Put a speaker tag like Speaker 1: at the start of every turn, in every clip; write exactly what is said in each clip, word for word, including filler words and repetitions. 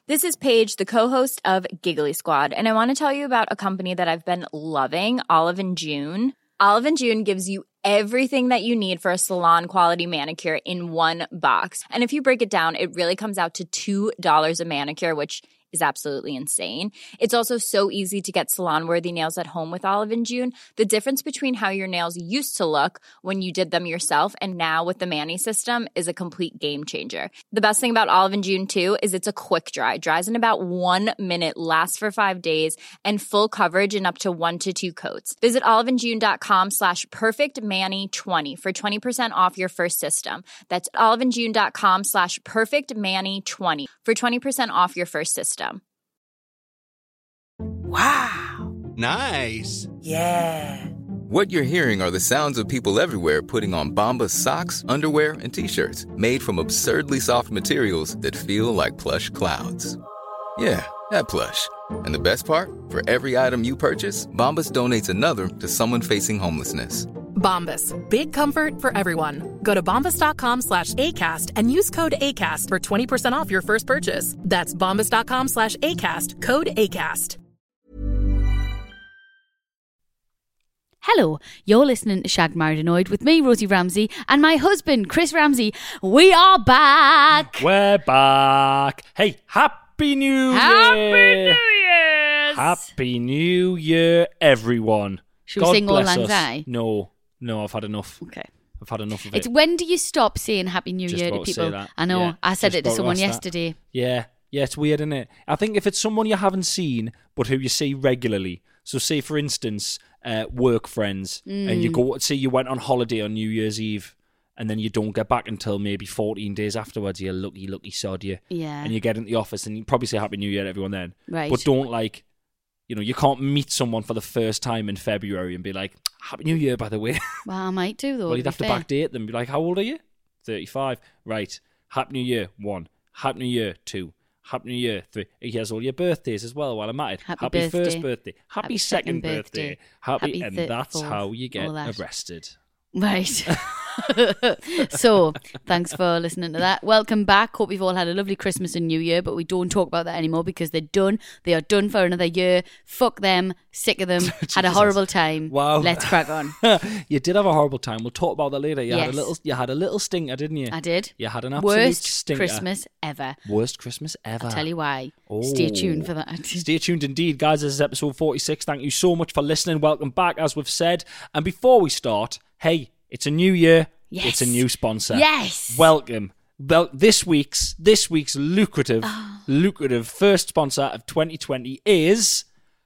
Speaker 1: This is Paige, the co-host of Giggly Squad, and I want to tell you about a company that I've been loving, Olive and June. Olive and June gives you everything that you need for a salon-quality manicure in one box. And if you break it down, it really comes out to two dollars a manicure, which is absolutely insane. It's also so easy to get salon-worthy nails at home with Olive and June. The difference between how your nails used to look when you did them yourself and now with the Mani system is a complete game changer. The best thing about Olive and June, too, is it's a quick dry. Dries in about one minute, lasts for five days, and full coverage in up to one to two coats. Visit oliveandjune.com slash perfectmani20 for twenty percent off your first system. That's oliveandjune.com slash perfectmani20 for twenty percent off your first system.
Speaker 2: Wow.
Speaker 3: Nice.
Speaker 2: Yeah.
Speaker 4: What you're hearing are the sounds of people everywhere putting on Bombas socks, underwear, and T-shirts made from absurdly soft materials that feel like plush clouds. Yeah, that plush. And the best part? For every item you purchase, Bombas donates another to someone facing homelessness.
Speaker 5: Bombas. Big comfort for everyone. Go to bombas.com slash ACAST and use code ACAST for twenty percent off your first purchase. That's bombas.com slash ACAST. Code ACAST.
Speaker 6: Hello, you're listening to Shagged Married Annoyed with me, Rosie Ramsey, and my husband, Chris Ramsey. We are back.
Speaker 7: We're back. Hey, Happy New
Speaker 6: Happy
Speaker 7: Year.
Speaker 6: New Year's.
Speaker 7: Happy New Year, everyone.
Speaker 6: Should we
Speaker 7: God
Speaker 6: sing Auld
Speaker 7: bless
Speaker 6: Lang
Speaker 7: us.
Speaker 6: Syne?
Speaker 7: No, no, I've had enough.
Speaker 6: Okay.
Speaker 7: I've had enough of
Speaker 6: It's
Speaker 7: it.
Speaker 6: when do you stop saying Happy New
Speaker 7: Just
Speaker 6: Year to
Speaker 7: about to say
Speaker 6: people?
Speaker 7: that.
Speaker 6: I know.
Speaker 7: Yeah,
Speaker 6: I said
Speaker 7: just
Speaker 6: it to
Speaker 7: about to
Speaker 6: someone
Speaker 7: ask that.
Speaker 6: yesterday.
Speaker 7: Yeah, yeah, it's weird, isn't it? I think if it's someone you haven't seen, but who you see regularly. So say, for instance, uh, work friends,
Speaker 6: Mm.
Speaker 7: and you go, say you went on holiday on New Year's Eve, and then you don't get back until maybe fourteen days afterwards. You're lucky, lucky sod, you.
Speaker 6: Yeah.
Speaker 7: And you get into the office, and you probably say Happy New Year to everyone then.
Speaker 6: Right.
Speaker 7: But don't, like, you know, you can't meet someone for the first time in February and be like, Happy New Year, by the way.
Speaker 6: Well, I might do, though.
Speaker 7: Well, you'd
Speaker 6: to
Speaker 7: have
Speaker 6: be
Speaker 7: to
Speaker 6: fair.
Speaker 7: backdate them. Be like, how old are you? thirty-five. Right. Happy New Year, one. Happy New Year, two. Happy New Year, three. Here's all your birthdays as well while I'm at it.
Speaker 6: Happy birthday.
Speaker 7: first birthday. Happy,
Speaker 6: Happy
Speaker 7: second,
Speaker 6: second
Speaker 7: birthday.
Speaker 6: birthday.
Speaker 7: Happy,
Speaker 6: Happy
Speaker 7: and
Speaker 6: third,
Speaker 7: that's
Speaker 6: fourth,
Speaker 7: how you get
Speaker 6: all that.
Speaker 7: arrested.
Speaker 6: Right. So, thanks for listening to that. Welcome back. Hope you've all had a lovely Christmas and New Year, but we don't talk about that anymore because they're done. They are done for another year. Fuck them. Sick of them. Had a horrible time.
Speaker 7: Wow.
Speaker 6: Let's crack on.
Speaker 7: You did have a horrible time. We'll talk about that later. You had
Speaker 6: Yes.
Speaker 7: a little you had a little stinker, didn't you?
Speaker 6: I did.
Speaker 7: You had an absolute
Speaker 6: Worst
Speaker 7: stinker.
Speaker 6: Christmas ever.
Speaker 7: Worst Christmas ever.
Speaker 6: I'll tell you why.
Speaker 7: Oh.
Speaker 6: Stay tuned for that.
Speaker 7: Stay tuned indeed, guys. This is episode forty-six. Thank you so much for listening. Welcome back, as we've said. And before we start, hey, it's a new year.
Speaker 6: Yes.
Speaker 7: It's a new sponsor.
Speaker 6: Yes.
Speaker 7: Welcome. Well, this week's this week's lucrative,
Speaker 6: Oh.
Speaker 7: lucrative first sponsor of twenty twenty is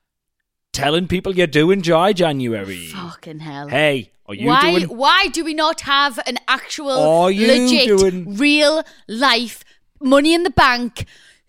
Speaker 7: telling people you're doing dry January.
Speaker 6: Fucking hell.
Speaker 7: Hey, are you
Speaker 6: why,
Speaker 7: doing?
Speaker 6: why do we not have an actual,
Speaker 7: Are you
Speaker 6: legit,
Speaker 7: doing-
Speaker 6: real life, money in the bank,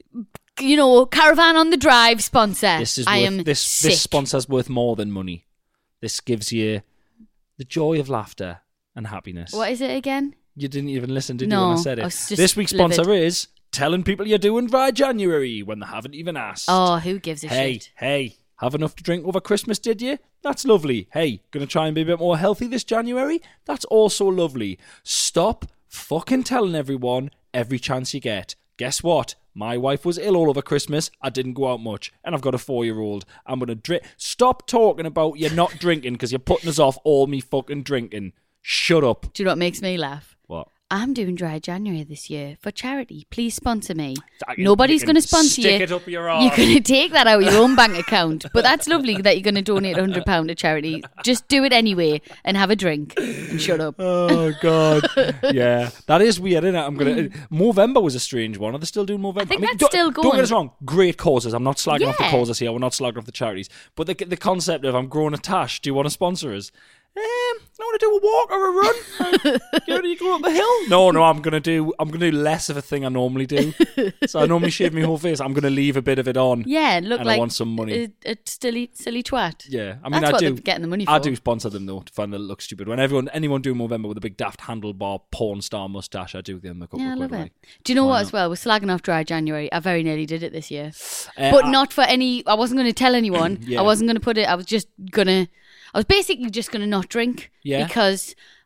Speaker 6: you know, caravan on the drive sponsor?
Speaker 7: This is
Speaker 6: I
Speaker 7: worth,
Speaker 6: am
Speaker 7: this
Speaker 6: sick.
Speaker 7: this sponsor's worth more than money. This gives you the joy of laughter and happiness.
Speaker 6: What is it again?
Speaker 7: You didn't even listen, did
Speaker 6: No,
Speaker 7: you, when I said
Speaker 6: I
Speaker 7: it?
Speaker 6: was just
Speaker 7: This week's
Speaker 6: livid.
Speaker 7: sponsor is telling people you're doing dry January when they haven't even asked.
Speaker 6: Oh, who gives a
Speaker 7: hey,
Speaker 6: shit?
Speaker 7: hey, have enough to drink over Christmas, did you? That's lovely. Hey, gonna try and be a bit more healthy this January? That's also lovely. Stop fucking telling everyone every chance you get. Guess what? My wife was ill all over Christmas. I didn't go out much. And I've got a four-year-old. I'm going to drink. Stop talking about you're not drinking because you're putting us off all me fucking drinking. Shut up.
Speaker 6: Do you know what makes me laugh?
Speaker 7: What?
Speaker 6: I'm doing dry January this year for charity. Please sponsor me.
Speaker 7: I can-
Speaker 6: Nobody's
Speaker 7: you
Speaker 6: going
Speaker 7: can
Speaker 6: to sponsor
Speaker 7: stick
Speaker 6: you.
Speaker 7: it up your
Speaker 6: You're
Speaker 7: arse.
Speaker 6: going to take that out of your own bank account. But that's lovely that you're going to donate one hundred pounds to charity. Just do it anyway and have a drink and shut up.
Speaker 7: Oh, God. Yeah. That is weird, isn't it? I'm going to... Movember was a strange one. Are they still doing Movember?
Speaker 6: I think that's
Speaker 7: don't,
Speaker 6: still
Speaker 7: Don't
Speaker 6: going.
Speaker 7: get us wrong. Great causes. I'm not slagging off the
Speaker 6: Yeah.
Speaker 7: causes here. We're not slagging off the charities. But the, the concept of I'm growing a tash, do you want to sponsor us? Um, I want to do a walk or a run. you know, you go up the hill. No, no, I'm gonna do. I'm gonna do less of a thing I normally do. So I normally shave my whole face. I'm gonna leave a bit of it on.
Speaker 6: Yeah, look
Speaker 7: and
Speaker 6: like
Speaker 7: I want some money.
Speaker 6: A, a silly, silly twat.
Speaker 7: Yeah, I mean,
Speaker 6: That's
Speaker 7: I
Speaker 6: what
Speaker 7: do.
Speaker 6: they're getting the money for.
Speaker 7: I do sponsor them though to find that it looks stupid. When everyone, anyone doing Movember with a big daft handlebar porn star mustache, I do them.
Speaker 6: Yeah, I love it. Do you know
Speaker 7: Why
Speaker 6: what
Speaker 7: not?
Speaker 6: as well? We're slagging off dry January. I very nearly did it this year.
Speaker 7: Uh,
Speaker 6: but
Speaker 7: I-
Speaker 6: not for any... I wasn't going to tell anyone.
Speaker 7: Yeah.
Speaker 6: I wasn't going to put it... I was just going to... I was basically just going to not drink.
Speaker 7: Yeah.
Speaker 6: Because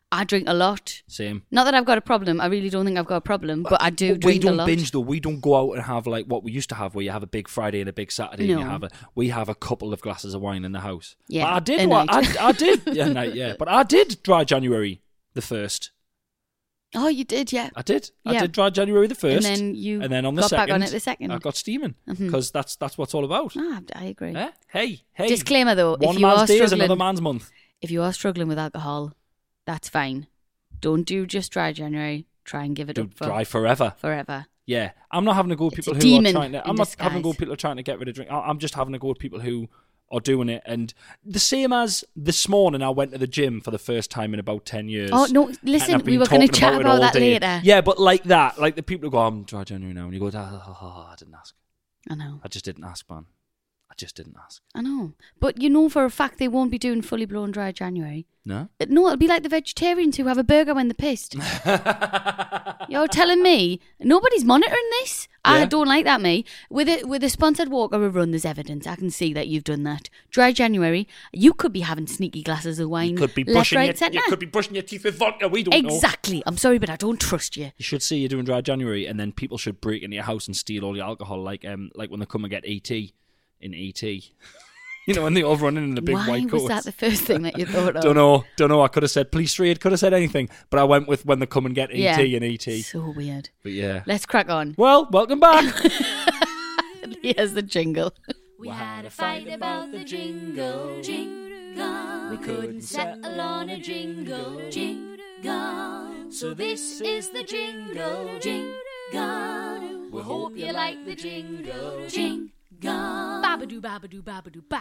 Speaker 6: I drink a lot.
Speaker 7: Same.
Speaker 6: Not that I've got a problem. I really don't think I've got a problem, but I do
Speaker 7: But
Speaker 6: drink
Speaker 7: we
Speaker 6: a
Speaker 7: don't
Speaker 6: lot.
Speaker 7: binge though. We don't go out and have like what we used to have, where you have a big Friday and a big Saturday. And you
Speaker 6: No.
Speaker 7: have a, we have a couple of glasses of wine in the house.
Speaker 6: Yeah,
Speaker 7: but I did.
Speaker 6: a
Speaker 7: wa-
Speaker 6: night.
Speaker 7: I, I did. Yeah, night. Yeah, but I did dry January the first.
Speaker 6: Oh, you did, yeah.
Speaker 7: I did. I
Speaker 6: Yeah.
Speaker 7: did dry January the first.
Speaker 6: And then you
Speaker 7: and then on the
Speaker 6: got
Speaker 7: second,
Speaker 6: back on it the second.
Speaker 7: I got steaming
Speaker 6: Mhm.
Speaker 7: because that's that's what it's all about.
Speaker 6: Ah, I agree.
Speaker 7: Eh? Hey, hey.
Speaker 6: Disclaimer though,
Speaker 7: One
Speaker 6: if you
Speaker 7: man's
Speaker 6: are
Speaker 7: day is
Speaker 6: struggling,
Speaker 7: another man's month.
Speaker 6: if you are struggling with alcohol, that's fine. Don't do just dry January. Try and give it
Speaker 7: Do
Speaker 6: up for
Speaker 7: dry forever.
Speaker 6: forever.
Speaker 7: Yeah, I'm not having a go with
Speaker 6: It's
Speaker 7: people
Speaker 6: a
Speaker 7: who are
Speaker 6: demon
Speaker 7: trying to.
Speaker 6: in
Speaker 7: I'm not having a go
Speaker 6: disguise.
Speaker 7: with people who are trying to get rid of drink. I- I'm just having a go with people who are doing it. And the same as this morning, I went to the gym for the first time in about ten years.
Speaker 6: Oh no!
Speaker 7: And
Speaker 6: Listen,
Speaker 7: I've been
Speaker 6: we were going to
Speaker 7: talking
Speaker 6: chat
Speaker 7: it
Speaker 6: about
Speaker 7: all
Speaker 6: that
Speaker 7: day.
Speaker 6: later.
Speaker 7: Yeah, but like that, like the people who go, "I'm dry January now," and you go, oh, oh, "I didn't ask.
Speaker 6: I know.
Speaker 7: I just didn't ask, man. I just didn't ask."
Speaker 6: I know. But you know for a fact they won't be doing fully blown dry January.
Speaker 7: No.
Speaker 6: Uh, No, it'll be like the vegetarians who have a burger when they're pissed. You're telling me nobody's monitoring this? I
Speaker 7: Yeah.
Speaker 6: don't like that, me. With a with a sponsored walk or a run, there's evidence. I can see that you've done that. Dry January, you could be having sneaky glasses of wine.
Speaker 7: You could be
Speaker 6: left,
Speaker 7: brushing
Speaker 6: right,
Speaker 7: your,
Speaker 6: centre.
Speaker 7: you could be brushing your teeth with vodka. We don't know.
Speaker 6: Exactly. I'm sorry, but I don't trust you.
Speaker 7: You should see you're doing dry January, and then people should break into your house and steal all your alcohol, like um, like when they come and get E T in E T. You know, when they all run in in a big
Speaker 6: Why
Speaker 7: white coat.
Speaker 6: was that the first thing that you thought of?
Speaker 7: Don't know, don't know. I could have said police raid, could have said anything, but I went with when they come and get E T
Speaker 6: Yeah.
Speaker 7: and E T.
Speaker 6: So weird.
Speaker 7: But yeah.
Speaker 6: Let's crack on.
Speaker 7: Well, welcome back.
Speaker 6: Here's the jingle.
Speaker 3: We had a fight about the jingle, jingle. We couldn't settle on a jingle, jingle. So this is the jingle, jingle. We hope you like the jingle, jingle.
Speaker 5: Babadoo, babadoo, babadoo, ba.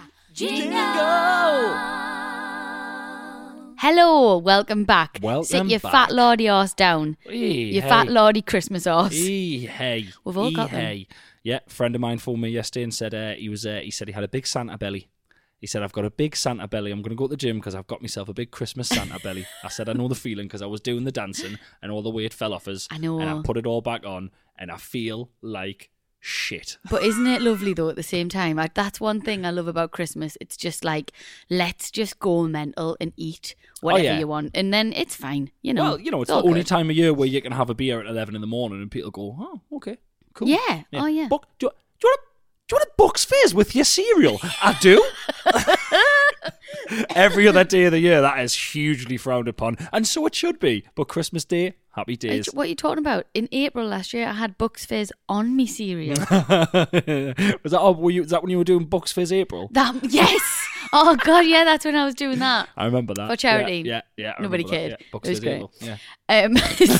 Speaker 6: Hello, welcome back.
Speaker 7: Welcome
Speaker 6: Sit your
Speaker 7: back.
Speaker 6: fat lordy arse down.
Speaker 7: Hey,
Speaker 6: Your
Speaker 7: hey.
Speaker 6: fat lordy Christmas arse.
Speaker 7: Hey, hey.
Speaker 6: We've all
Speaker 7: Hey,
Speaker 6: got them.
Speaker 7: hey. Yeah, a friend of mine phoned me yesterday and said uh, he was. Uh, he said he had a big Santa belly. He said, "I've got a big Santa belly. I'm going to go to the gym because I've got myself a big Christmas Santa belly." I said, "I know the feeling because I was doing the dancing and all the weight fell off us.
Speaker 6: I know.
Speaker 7: And I put it all back on, and I feel like shit."
Speaker 6: But isn't it lovely though at the same time? Like, that's one thing I love about Christmas. It's just like, let's just go mental and eat whatever
Speaker 7: yeah.
Speaker 6: you want. And then it's fine, you know.
Speaker 7: Well, you know, it's
Speaker 6: all
Speaker 7: the only
Speaker 6: good.
Speaker 7: time of year where you can have a beer at eleven in the morning and people go, "Oh, okay, cool."
Speaker 6: Yeah. Oh, yeah.
Speaker 7: Buck, do, you, do you want a do you want a Bucks Fizz with your cereal? I do. Every other day of the year, that is hugely frowned upon, and so it should be. But Christmas Day, happy days.
Speaker 6: What are you talking about? In April last year, I had Bucks Fizz on me cereal.
Speaker 7: was that? Oh, were you? Was that when you were doing Bucks Fizz April?
Speaker 6: That yes. Oh God, yeah, that's when I was doing that.
Speaker 7: I remember that
Speaker 6: For charity.
Speaker 7: Yeah, yeah. yeah I
Speaker 6: Nobody
Speaker 7: remember that,
Speaker 6: cared.
Speaker 7: Yeah, Bucks
Speaker 6: It was
Speaker 7: Fizz
Speaker 6: great.
Speaker 7: April. Yeah.
Speaker 6: Um,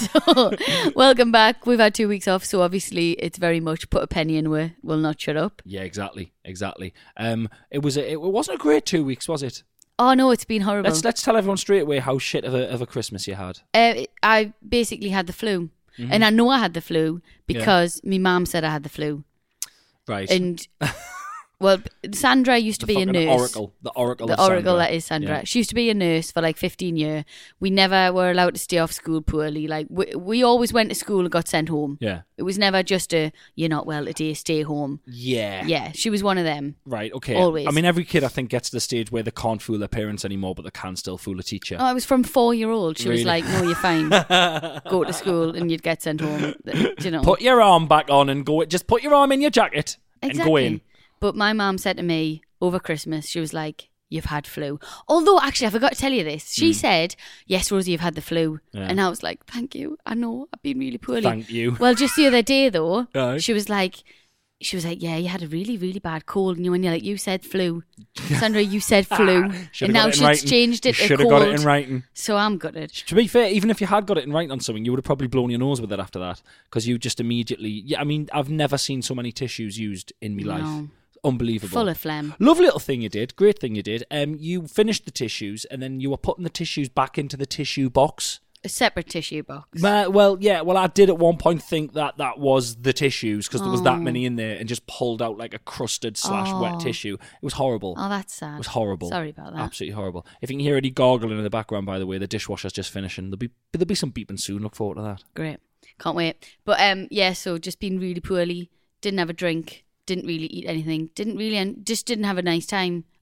Speaker 6: so, welcome back. We've had two weeks off, so obviously it's very much put a penny in where we'll not shut up.
Speaker 7: Yeah, exactly, exactly. Um, it was. A, it wasn't a great two weeks, was it?
Speaker 6: Oh no, it's been horrible.
Speaker 7: Let's let's tell everyone straight away how shit of a of a Christmas you had.
Speaker 6: Uh, I basically had the flu,
Speaker 7: Mm-hmm.
Speaker 6: and I know I had the flu because my mum said I had the flu,
Speaker 7: Right.
Speaker 6: and well, Sandra used to
Speaker 7: the
Speaker 6: be a
Speaker 7: fucking
Speaker 6: nurse.
Speaker 7: Oracle. The Oracle.
Speaker 6: The
Speaker 7: of
Speaker 6: oracle
Speaker 7: Sandra.
Speaker 6: that is Sandra.
Speaker 7: Yeah.
Speaker 6: She used to be a nurse for like fifteen years. We never were allowed to stay off school poorly. Like we, we always went to school and got sent home.
Speaker 7: Yeah.
Speaker 6: It was never just a you're not well today, stay home.
Speaker 7: Yeah.
Speaker 6: Yeah, she was one of them.
Speaker 7: Right. Okay.
Speaker 6: Always.
Speaker 7: I mean, every kid I think gets to the stage where they can't fool their parents anymore, but they can still fool a teacher.
Speaker 6: Oh, I was from four year old. She was
Speaker 7: Really?
Speaker 6: like, "No, you're fine. Go to school and you'd get sent home." You know.
Speaker 7: Put your arm back on and go. Just put your arm in your jacket and
Speaker 6: Exactly.
Speaker 7: go in.
Speaker 6: But my mum said to me over Christmas, she was like, "You've had flu." Although, actually, I forgot to tell you this. She said, "Yes, Rosie, you've had the flu."
Speaker 7: Hmm. Yeah.
Speaker 6: And I was like, "Thank you. I know. I've been really poorly."
Speaker 7: Thank you.
Speaker 6: Well, just the other day, though,
Speaker 7: Aye.
Speaker 6: she was like, she was like, "Yeah, you had a really, really bad cold." And you, when you're like, "You said flu. Sandra, you said flu."
Speaker 7: Should've
Speaker 6: And
Speaker 7: got
Speaker 6: now
Speaker 7: it in
Speaker 6: she's
Speaker 7: writing.
Speaker 6: changed it
Speaker 7: You
Speaker 6: to
Speaker 7: should
Speaker 6: cold.
Speaker 7: have got it in writing.
Speaker 6: So I'm gutted.
Speaker 7: To be fair, even if you had got it in writing on something, you would have probably blown your nose with it after that because you just immediately. Yeah, I mean, I've never seen so many tissues used in my
Speaker 6: No.
Speaker 7: life. Unbelievable.
Speaker 6: Full of phlegm.
Speaker 7: Lovely little thing you did. Great thing you did. Um, you finished the tissues and then you were putting the tissues back into the tissue box.
Speaker 6: A separate tissue box.
Speaker 7: Ma- well, yeah. Well, I did at one point think that that was the tissues because there was that
Speaker 6: Oh.
Speaker 7: many in there and just pulled out like a crusted slash wet
Speaker 6: Oh.
Speaker 7: tissue. It was horrible.
Speaker 6: Oh, that's sad.
Speaker 7: It was horrible.
Speaker 6: Sorry about that.
Speaker 7: Absolutely horrible. If you can hear any gargling in the background, by the way, the dishwasher's just finishing. There'll be there'll be some beeping soon. Look forward to that.
Speaker 6: Great. Can't wait. But um, yeah, so just been really poorly. Didn't have a drink. Didn't really eat anything. Didn't really, and just didn't have a nice time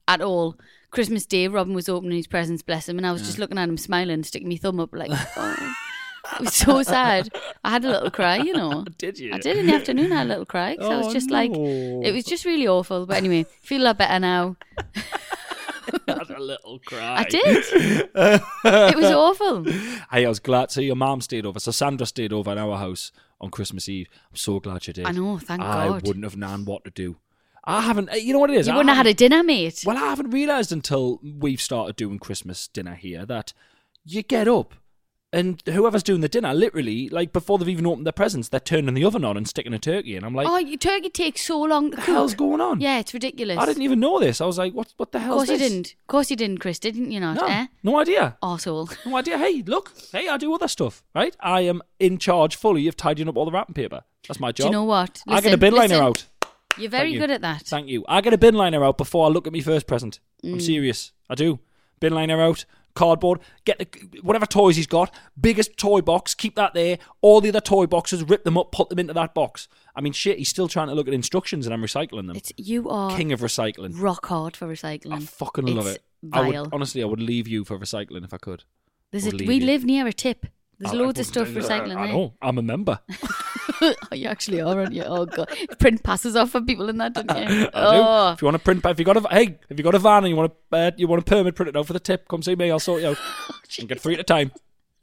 Speaker 6: at all. Christmas Day, Robin was opening his presents, bless him, and I was just looking at him smiling, sticking my thumb up like, oh. It was so sad. I had a little cry, you know.
Speaker 7: Did you?
Speaker 6: I did in the afternoon. I had a little cry. So I was
Speaker 7: Oh,
Speaker 6: just like,
Speaker 7: no.
Speaker 6: it was just really awful. But anyway, feel a lot better now.
Speaker 7: Had a little cry.
Speaker 6: I did. It was awful.
Speaker 7: Hey, I was glad. So your mum stayed over. So Sandra stayed over at our house on Christmas Eve. I'm so glad you did.
Speaker 6: I know, thank
Speaker 7: I
Speaker 6: God.
Speaker 7: wouldn't have known what to do. I haven't. You know what it is?
Speaker 6: You
Speaker 7: I
Speaker 6: wouldn't have had
Speaker 7: haven't-
Speaker 6: a dinner, mate.
Speaker 7: Well, I haven't realised until we've started doing Christmas dinner here that you get up and whoever's doing the dinner, literally, like before they've even opened their presents, they're turning the oven on and sticking a turkey in. I'm like,
Speaker 6: Oh, your turkey takes so long to
Speaker 7: what the
Speaker 6: cook.
Speaker 7: hell's going on?
Speaker 6: Yeah, it's ridiculous.
Speaker 7: I didn't even know this. I was like, what What the
Speaker 6: Of
Speaker 7: hell
Speaker 6: course
Speaker 7: is
Speaker 6: you
Speaker 7: this?
Speaker 6: didn't. Of course you didn't, Chris, didn't you not?
Speaker 7: No,
Speaker 6: Eh?
Speaker 7: no idea.
Speaker 6: Arsehole.
Speaker 7: No idea. Hey, look. Hey, I do other stuff, right? I am in charge fully of tidying up all the wrapping paper. That's my
Speaker 6: Do
Speaker 7: job.
Speaker 6: you know what?
Speaker 7: I get a
Speaker 6: Listen,
Speaker 7: bin liner
Speaker 6: listen.
Speaker 7: out.
Speaker 6: You're very
Speaker 7: Thank you.
Speaker 6: good at that.
Speaker 7: Thank you. I get a bin liner out before I look at my first present. I'm
Speaker 6: Mm.
Speaker 7: serious. I do. Bin liner out, cardboard, get the, whatever toys he's got, biggest toy box, keep that there. All the other toy boxes, rip them up, put them into that box. I mean, shit, he's still trying to look at instructions and I'm recycling them.
Speaker 6: It's you are
Speaker 7: King of recycling.
Speaker 6: rock hard for recycling.
Speaker 7: I fucking love
Speaker 6: It's
Speaker 7: it. I
Speaker 6: vile.
Speaker 7: would, honestly, I would leave you for recycling if I could.
Speaker 6: There's
Speaker 7: would
Speaker 6: a,
Speaker 7: leave
Speaker 6: we
Speaker 7: you.
Speaker 6: live near a tip. There's
Speaker 7: I-
Speaker 6: loads
Speaker 7: I-
Speaker 6: of stuff for recycling
Speaker 7: I
Speaker 6: there.
Speaker 7: know. I'm a member.
Speaker 6: Oh, you actually are, aren't you? Oh god, print passes off for people in that, don't you?
Speaker 7: I do.
Speaker 6: Oh,
Speaker 7: If you want to print, if you got a hey, if you got a van and you want to, uh, you want a permit printed out for the tip, come see me. I'll sort you out. You can get three at a time.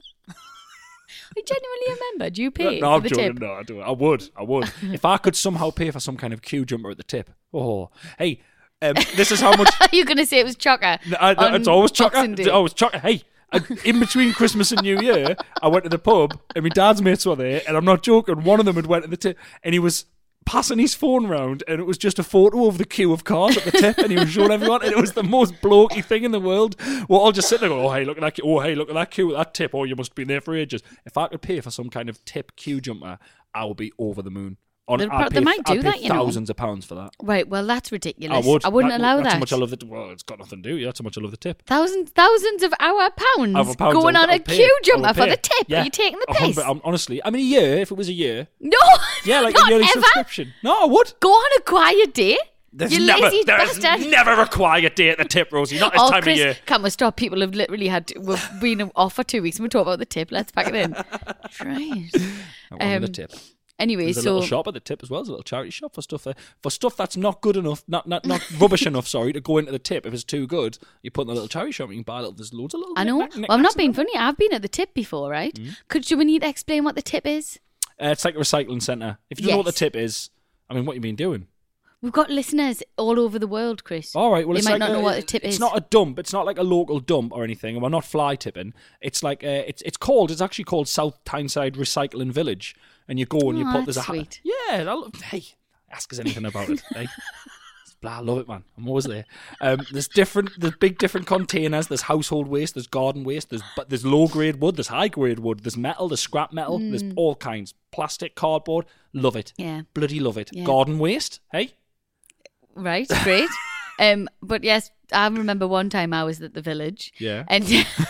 Speaker 6: I genuinely remember. Do you pay
Speaker 7: no,
Speaker 6: for
Speaker 7: I'm
Speaker 6: the
Speaker 7: joking.
Speaker 6: tip?
Speaker 7: No, I do. I would. I would. If I could somehow pay for some kind of queue jumper at the tip. Oh, hey, um, this is how much.
Speaker 6: Are you going to say it was chocker?
Speaker 7: I, I,
Speaker 6: on
Speaker 7: it's always chocker.
Speaker 6: Boxing Day?
Speaker 7: It's always chocker. Hey, I, in between Christmas and New Year, I went to the pub and my dad's mates were there, and I'm not joking. One of them had went to the tip, and he was passing his phone round, and it was just a photo of the queue of cars at the tip, and he was showing everyone, and it was the most blokey thing in the world. We're all just sitting there going, oh, hey, look at that queue. Oh, hey, look at that queue at that tip. Oh, you must have been there for ages. If I could pay for some kind of tip queue jumper, I would be over the moon. On,
Speaker 6: They'll
Speaker 7: I'd
Speaker 6: pro-
Speaker 7: pay,
Speaker 6: they might do
Speaker 7: I'd pay
Speaker 6: that, you know.
Speaker 7: thousands of pounds for that.
Speaker 6: Right, well, that's ridiculous.
Speaker 7: I would.
Speaker 6: I wouldn't
Speaker 7: That-
Speaker 6: allow
Speaker 7: that's
Speaker 6: that.
Speaker 7: how much I love the. Well, it's got nothing to do. That's how much I love the tip.
Speaker 6: Thousands, thousands of our pounds,
Speaker 7: Of a pound,
Speaker 6: going
Speaker 7: I'll-
Speaker 6: on
Speaker 7: I'll
Speaker 6: a
Speaker 7: pay
Speaker 6: queue
Speaker 7: it. I would
Speaker 6: jumper for
Speaker 7: pay
Speaker 6: the
Speaker 7: it.
Speaker 6: tip.
Speaker 7: Yeah.
Speaker 6: Are you taking the
Speaker 7: A
Speaker 6: piss?
Speaker 7: hundred- I'm- honestly, I mean, a year. If it was a year,
Speaker 6: No,
Speaker 7: yeah, like
Speaker 6: not
Speaker 7: a yearly
Speaker 6: ever.
Speaker 7: subscription. No, I would.
Speaker 6: Go on a quiet day.
Speaker 7: There's
Speaker 6: you
Speaker 7: never,
Speaker 6: lazy
Speaker 7: there's
Speaker 6: bastard.
Speaker 7: never a quiet day at the tip, Rosie. Not this
Speaker 6: Oh,
Speaker 7: time
Speaker 6: Chris,
Speaker 7: of year.
Speaker 6: can't we stop? People have literally had we've been off for two weeks and we talk about the tip. Let's pack it in. Right.
Speaker 7: I wanted
Speaker 6: Um,
Speaker 7: the tip.
Speaker 6: Anyway,
Speaker 7: There's a
Speaker 6: so
Speaker 7: little shop at the tip as well. There's a little charity shop for stuff uh, for stuff that's not good enough, not not not rubbish enough. Sorry, to go into the tip. If it's too good, you put in a little charity shop. You can buy a little. There's loads of little.
Speaker 6: I know.
Speaker 7: knick-knack-
Speaker 6: Well, I'm not
Speaker 7: knick-knacks
Speaker 6: being
Speaker 7: in there.
Speaker 6: funny. I've been at the tip before, right?
Speaker 7: Mm.
Speaker 6: Could do we need to explain what the tip is?
Speaker 7: Uh, it's like a recycling centre. If you don't know what the
Speaker 6: Yes.
Speaker 7: tip is, I mean, what you been doing?
Speaker 6: We've got listeners all over the world, Chris.
Speaker 7: All right, well,
Speaker 6: they
Speaker 7: it's
Speaker 6: might
Speaker 7: like
Speaker 6: not
Speaker 7: a,
Speaker 6: know what the tip
Speaker 7: it's
Speaker 6: is.
Speaker 7: not a dump. It's not like a local dump or anything. And we're not fly tipping. It's like uh, it's it's called. It's actually called South Tyneside Recycling Village. And you go and you
Speaker 6: Oh,
Speaker 7: put there's a
Speaker 6: that's
Speaker 7: ha-
Speaker 6: sweet.
Speaker 7: yeah. I love, hey, ask us anything about it. Hey. Blah, I love it, man. I'm always there. Um, there's different, there's big different containers. There's household waste. There's garden waste. There's but there's low grade wood. There's high grade wood. There's metal. There's scrap metal. There's all kinds. Plastic, cardboard. Love it.
Speaker 6: Mm. Yeah.
Speaker 7: Bloody love it.
Speaker 6: Yeah.
Speaker 7: Garden waste. Hey.
Speaker 6: Right, great. um, but yes, I remember one time I was at the village.
Speaker 7: Yeah.
Speaker 6: And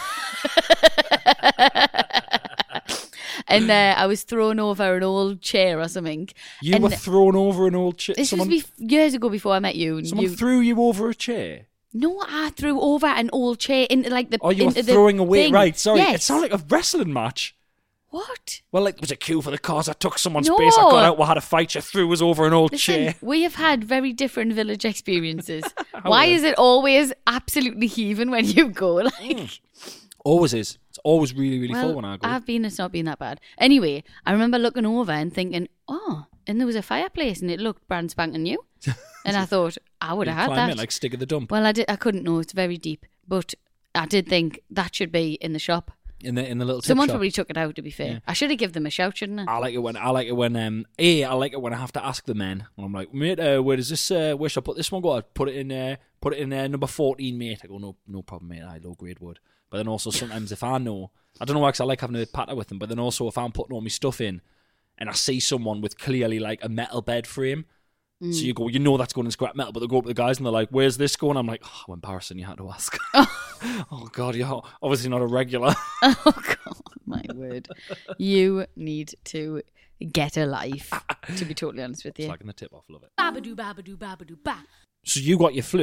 Speaker 6: and uh, I was thrown over an old chair or something.
Speaker 7: You
Speaker 6: and
Speaker 7: were thrown over an old chair.
Speaker 6: This
Speaker 7: Someone,
Speaker 6: was bef- years ago before I met you. and
Speaker 7: someone
Speaker 6: you
Speaker 7: threw you over a chair.
Speaker 6: No, I threw over an old chair into like the.
Speaker 7: Oh, you were
Speaker 6: into the
Speaker 7: throwing away.
Speaker 6: thing.
Speaker 7: Right, sorry.
Speaker 6: Yes.
Speaker 7: It sounded like a wrestling match.
Speaker 6: What?
Speaker 7: Well, like, there was a queue for the cars. I took someone's
Speaker 6: No.
Speaker 7: space. I got out. We had a fight. You threw us over an old
Speaker 6: Listen,
Speaker 7: chair.
Speaker 6: we have had very different village experiences. Why is it always absolutely heaving when you go? Like,
Speaker 7: Always is. It's always really, really
Speaker 6: well,
Speaker 7: full when I go.
Speaker 6: I've been. It's not been that bad. Anyway, I remember looking over and thinking, oh, and there was a fireplace and it looked brand spanking new. And I thought I would
Speaker 7: You
Speaker 6: have had
Speaker 7: climb
Speaker 6: that.
Speaker 7: in like stick of the dump
Speaker 6: Well, I did. I couldn't know. It's very deep, but I did think that should be in the shop.
Speaker 7: in the in the little tip
Speaker 6: Someone
Speaker 7: shop.
Speaker 6: probably took it out. To be fair, I should have given them a shout, shouldn't I?
Speaker 7: I like it when I like it when um a I like it when I have to ask the men. When I'm like, mate, uh, where does this? Uh, where should I put this one? Go, I put it in. Uh, put it in uh, number fourteen, mate. I go, no, no problem, mate. I low grade wood. But then also sometimes if I know, I don't know why, 'cause I like having a patter with them. But then also if I'm putting all my stuff in, and I see someone with clearly like a metal bed frame.
Speaker 6: Mm.
Speaker 7: So you go, you know that's going in scrap metal, but they go up to the guys and they're like, where's this going? I'm like, oh, how embarrassing, you had to ask. Oh, God, you're obviously not a regular.
Speaker 6: Oh God, my word! You need to get a life. To be totally honest with you.
Speaker 7: It's like in the tip off, love it.
Speaker 3: Babadoo, babadoo, babadoo, ba.
Speaker 7: So you got your flu,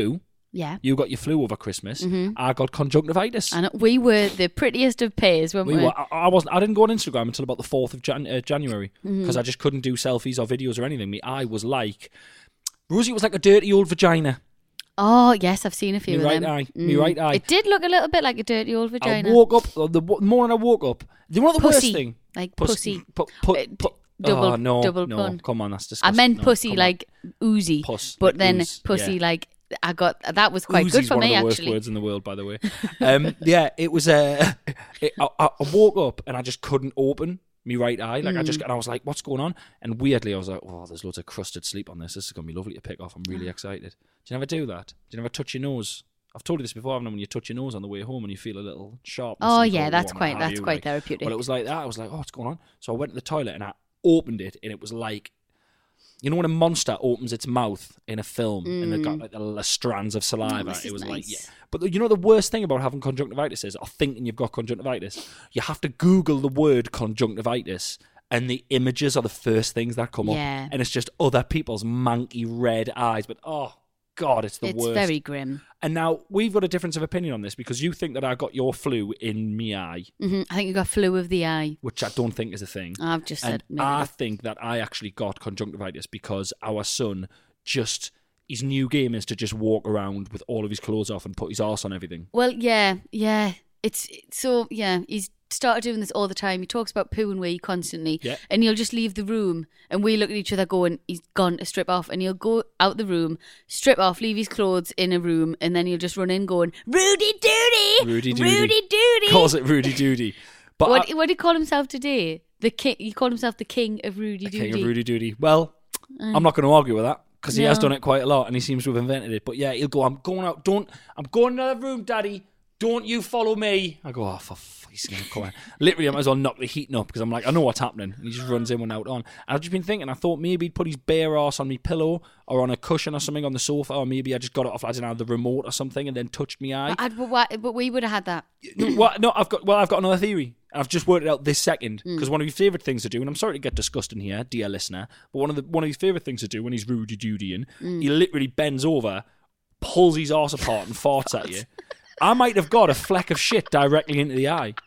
Speaker 6: Yeah.
Speaker 7: You got your flu over Christmas.
Speaker 6: Mm-hmm.
Speaker 7: I got conjunctivitis.
Speaker 6: And we were the prettiest of pairs, weren't we?
Speaker 7: We were, I, I wasn't. I didn't go on Instagram until about the fourth of Jan, uh, January because
Speaker 6: Mm-hmm.
Speaker 7: I just couldn't do selfies or videos or anything. My eye was like Rosie was like a dirty old vagina.
Speaker 6: Oh, yes, I've seen a few
Speaker 7: Me
Speaker 6: of
Speaker 7: right
Speaker 6: them.
Speaker 7: eye. Me right eye.
Speaker 6: It did look a little bit like a dirty old vagina.
Speaker 7: I woke up uh, the w- morning I woke up. You know what the
Speaker 6: Pussy.
Speaker 7: worst thing?
Speaker 6: Like
Speaker 7: Puss-
Speaker 6: pussy.
Speaker 7: pu- pu-
Speaker 6: Uh,
Speaker 7: pu-
Speaker 6: double-
Speaker 7: oh, no,
Speaker 6: double
Speaker 7: no.
Speaker 6: pun.
Speaker 7: Come on, that's
Speaker 6: I
Speaker 7: disgusting.
Speaker 6: meant
Speaker 7: No,
Speaker 6: pussy
Speaker 7: come on.
Speaker 6: like oozy.
Speaker 7: Puss,
Speaker 6: but
Speaker 7: like
Speaker 6: then
Speaker 7: ooze,
Speaker 6: pussy
Speaker 7: yeah.
Speaker 6: like, I got, that was quite
Speaker 7: Oozy's
Speaker 6: good for
Speaker 7: one
Speaker 6: me,
Speaker 7: of the worst
Speaker 6: actually.
Speaker 7: words in the world, by the way. Um, yeah, it was. Uh, it, I, I woke up and I just couldn't open my right eye. Like I
Speaker 6: Mm.
Speaker 7: just, and I was like, "What's going on?" And weirdly, I was like, "Oh, there's loads of crusted sleep on this. This is gonna be lovely to pick off. I'm really excited." Do you never do that? Do you never touch your nose? I've told you this before, haven't I? When you touch your nose on the way home and you feel a little sharp.
Speaker 6: Oh, yeah, that's quite, that's quite therapeutic.
Speaker 7: Well, it was like that. I was like, "Oh, what's going on?" So I went to the toilet and I opened it, and it was like, you know, when a monster opens its mouth in a film and they've got like the, the strands of saliva.
Speaker 6: Oh, this
Speaker 7: it
Speaker 6: is
Speaker 7: was like,
Speaker 6: nice.
Speaker 7: yeah. But the, you know, the worst thing about having conjunctivitis is, or thinking you've got conjunctivitis, you have to Google the word conjunctivitis. And the images are the first things that come
Speaker 6: Yeah.
Speaker 7: up. And it's just other people's manky red eyes. But, oh, God, it's the
Speaker 6: It's
Speaker 7: worst.
Speaker 6: very grim.
Speaker 7: And now, we've got a difference of opinion on this because you think that I got your flu in me eye,
Speaker 6: hmm I think you got flu of the eye.
Speaker 7: which I don't think is a thing.
Speaker 6: I've just
Speaker 7: And
Speaker 6: said maybe
Speaker 7: I
Speaker 6: that-
Speaker 7: think that I actually got conjunctivitis because our son just, his new game is to just walk around with all of his clothes off and put his arse on everything.
Speaker 6: Well, yeah, yeah. It's it's so, yeah, he's started doing this all the time. He talks about poo and wee constantly.
Speaker 7: Yeah.
Speaker 6: And he'll just leave the room and we look at each other going, he's gone to strip off. And he'll go out the room, strip off, leave his clothes in a room, and then he'll just run in going, Rudy Doody!
Speaker 7: Rudy Doody.
Speaker 6: Rudy Doody!
Speaker 7: Calls it Rudy Doody. But
Speaker 6: What,
Speaker 7: I-
Speaker 6: what did he call himself today? The king. He called himself the king of Rudy
Speaker 7: the
Speaker 6: Doody.
Speaker 7: king of Rudy Doody. Well, I'm not going to argue with that because he has
Speaker 6: No.
Speaker 7: done it quite a lot and he seems to have invented it. But yeah, he'll go, I'm going out, don't, I'm going to the room, Daddy. Don't you follow me. I go, oh, for fuck's sake, come on. Literally, I might as well knock the heating up because I'm like, I know what's happening. And he just runs in when out on. And I've just been thinking, I thought maybe he'd put his bare ass on me pillow or on a cushion or something on the sofa, or maybe I just got it off, I don't know, the remote or something and then touched me eye.
Speaker 6: I'd, but, why- but we would have had that.
Speaker 7: well, no, I've got, well, I've got another theory. I've just worked it out this second
Speaker 6: Hmm.
Speaker 7: because one of his favourite things to do, and I'm sorry to get disgusting here, dear listener, but one of the one of his favourite things to do when he's Rudy Doodying,
Speaker 6: Hmm.
Speaker 7: he literally bends over, pulls his arse apart, and farts at you. I might have got a fleck of shit directly into the eye.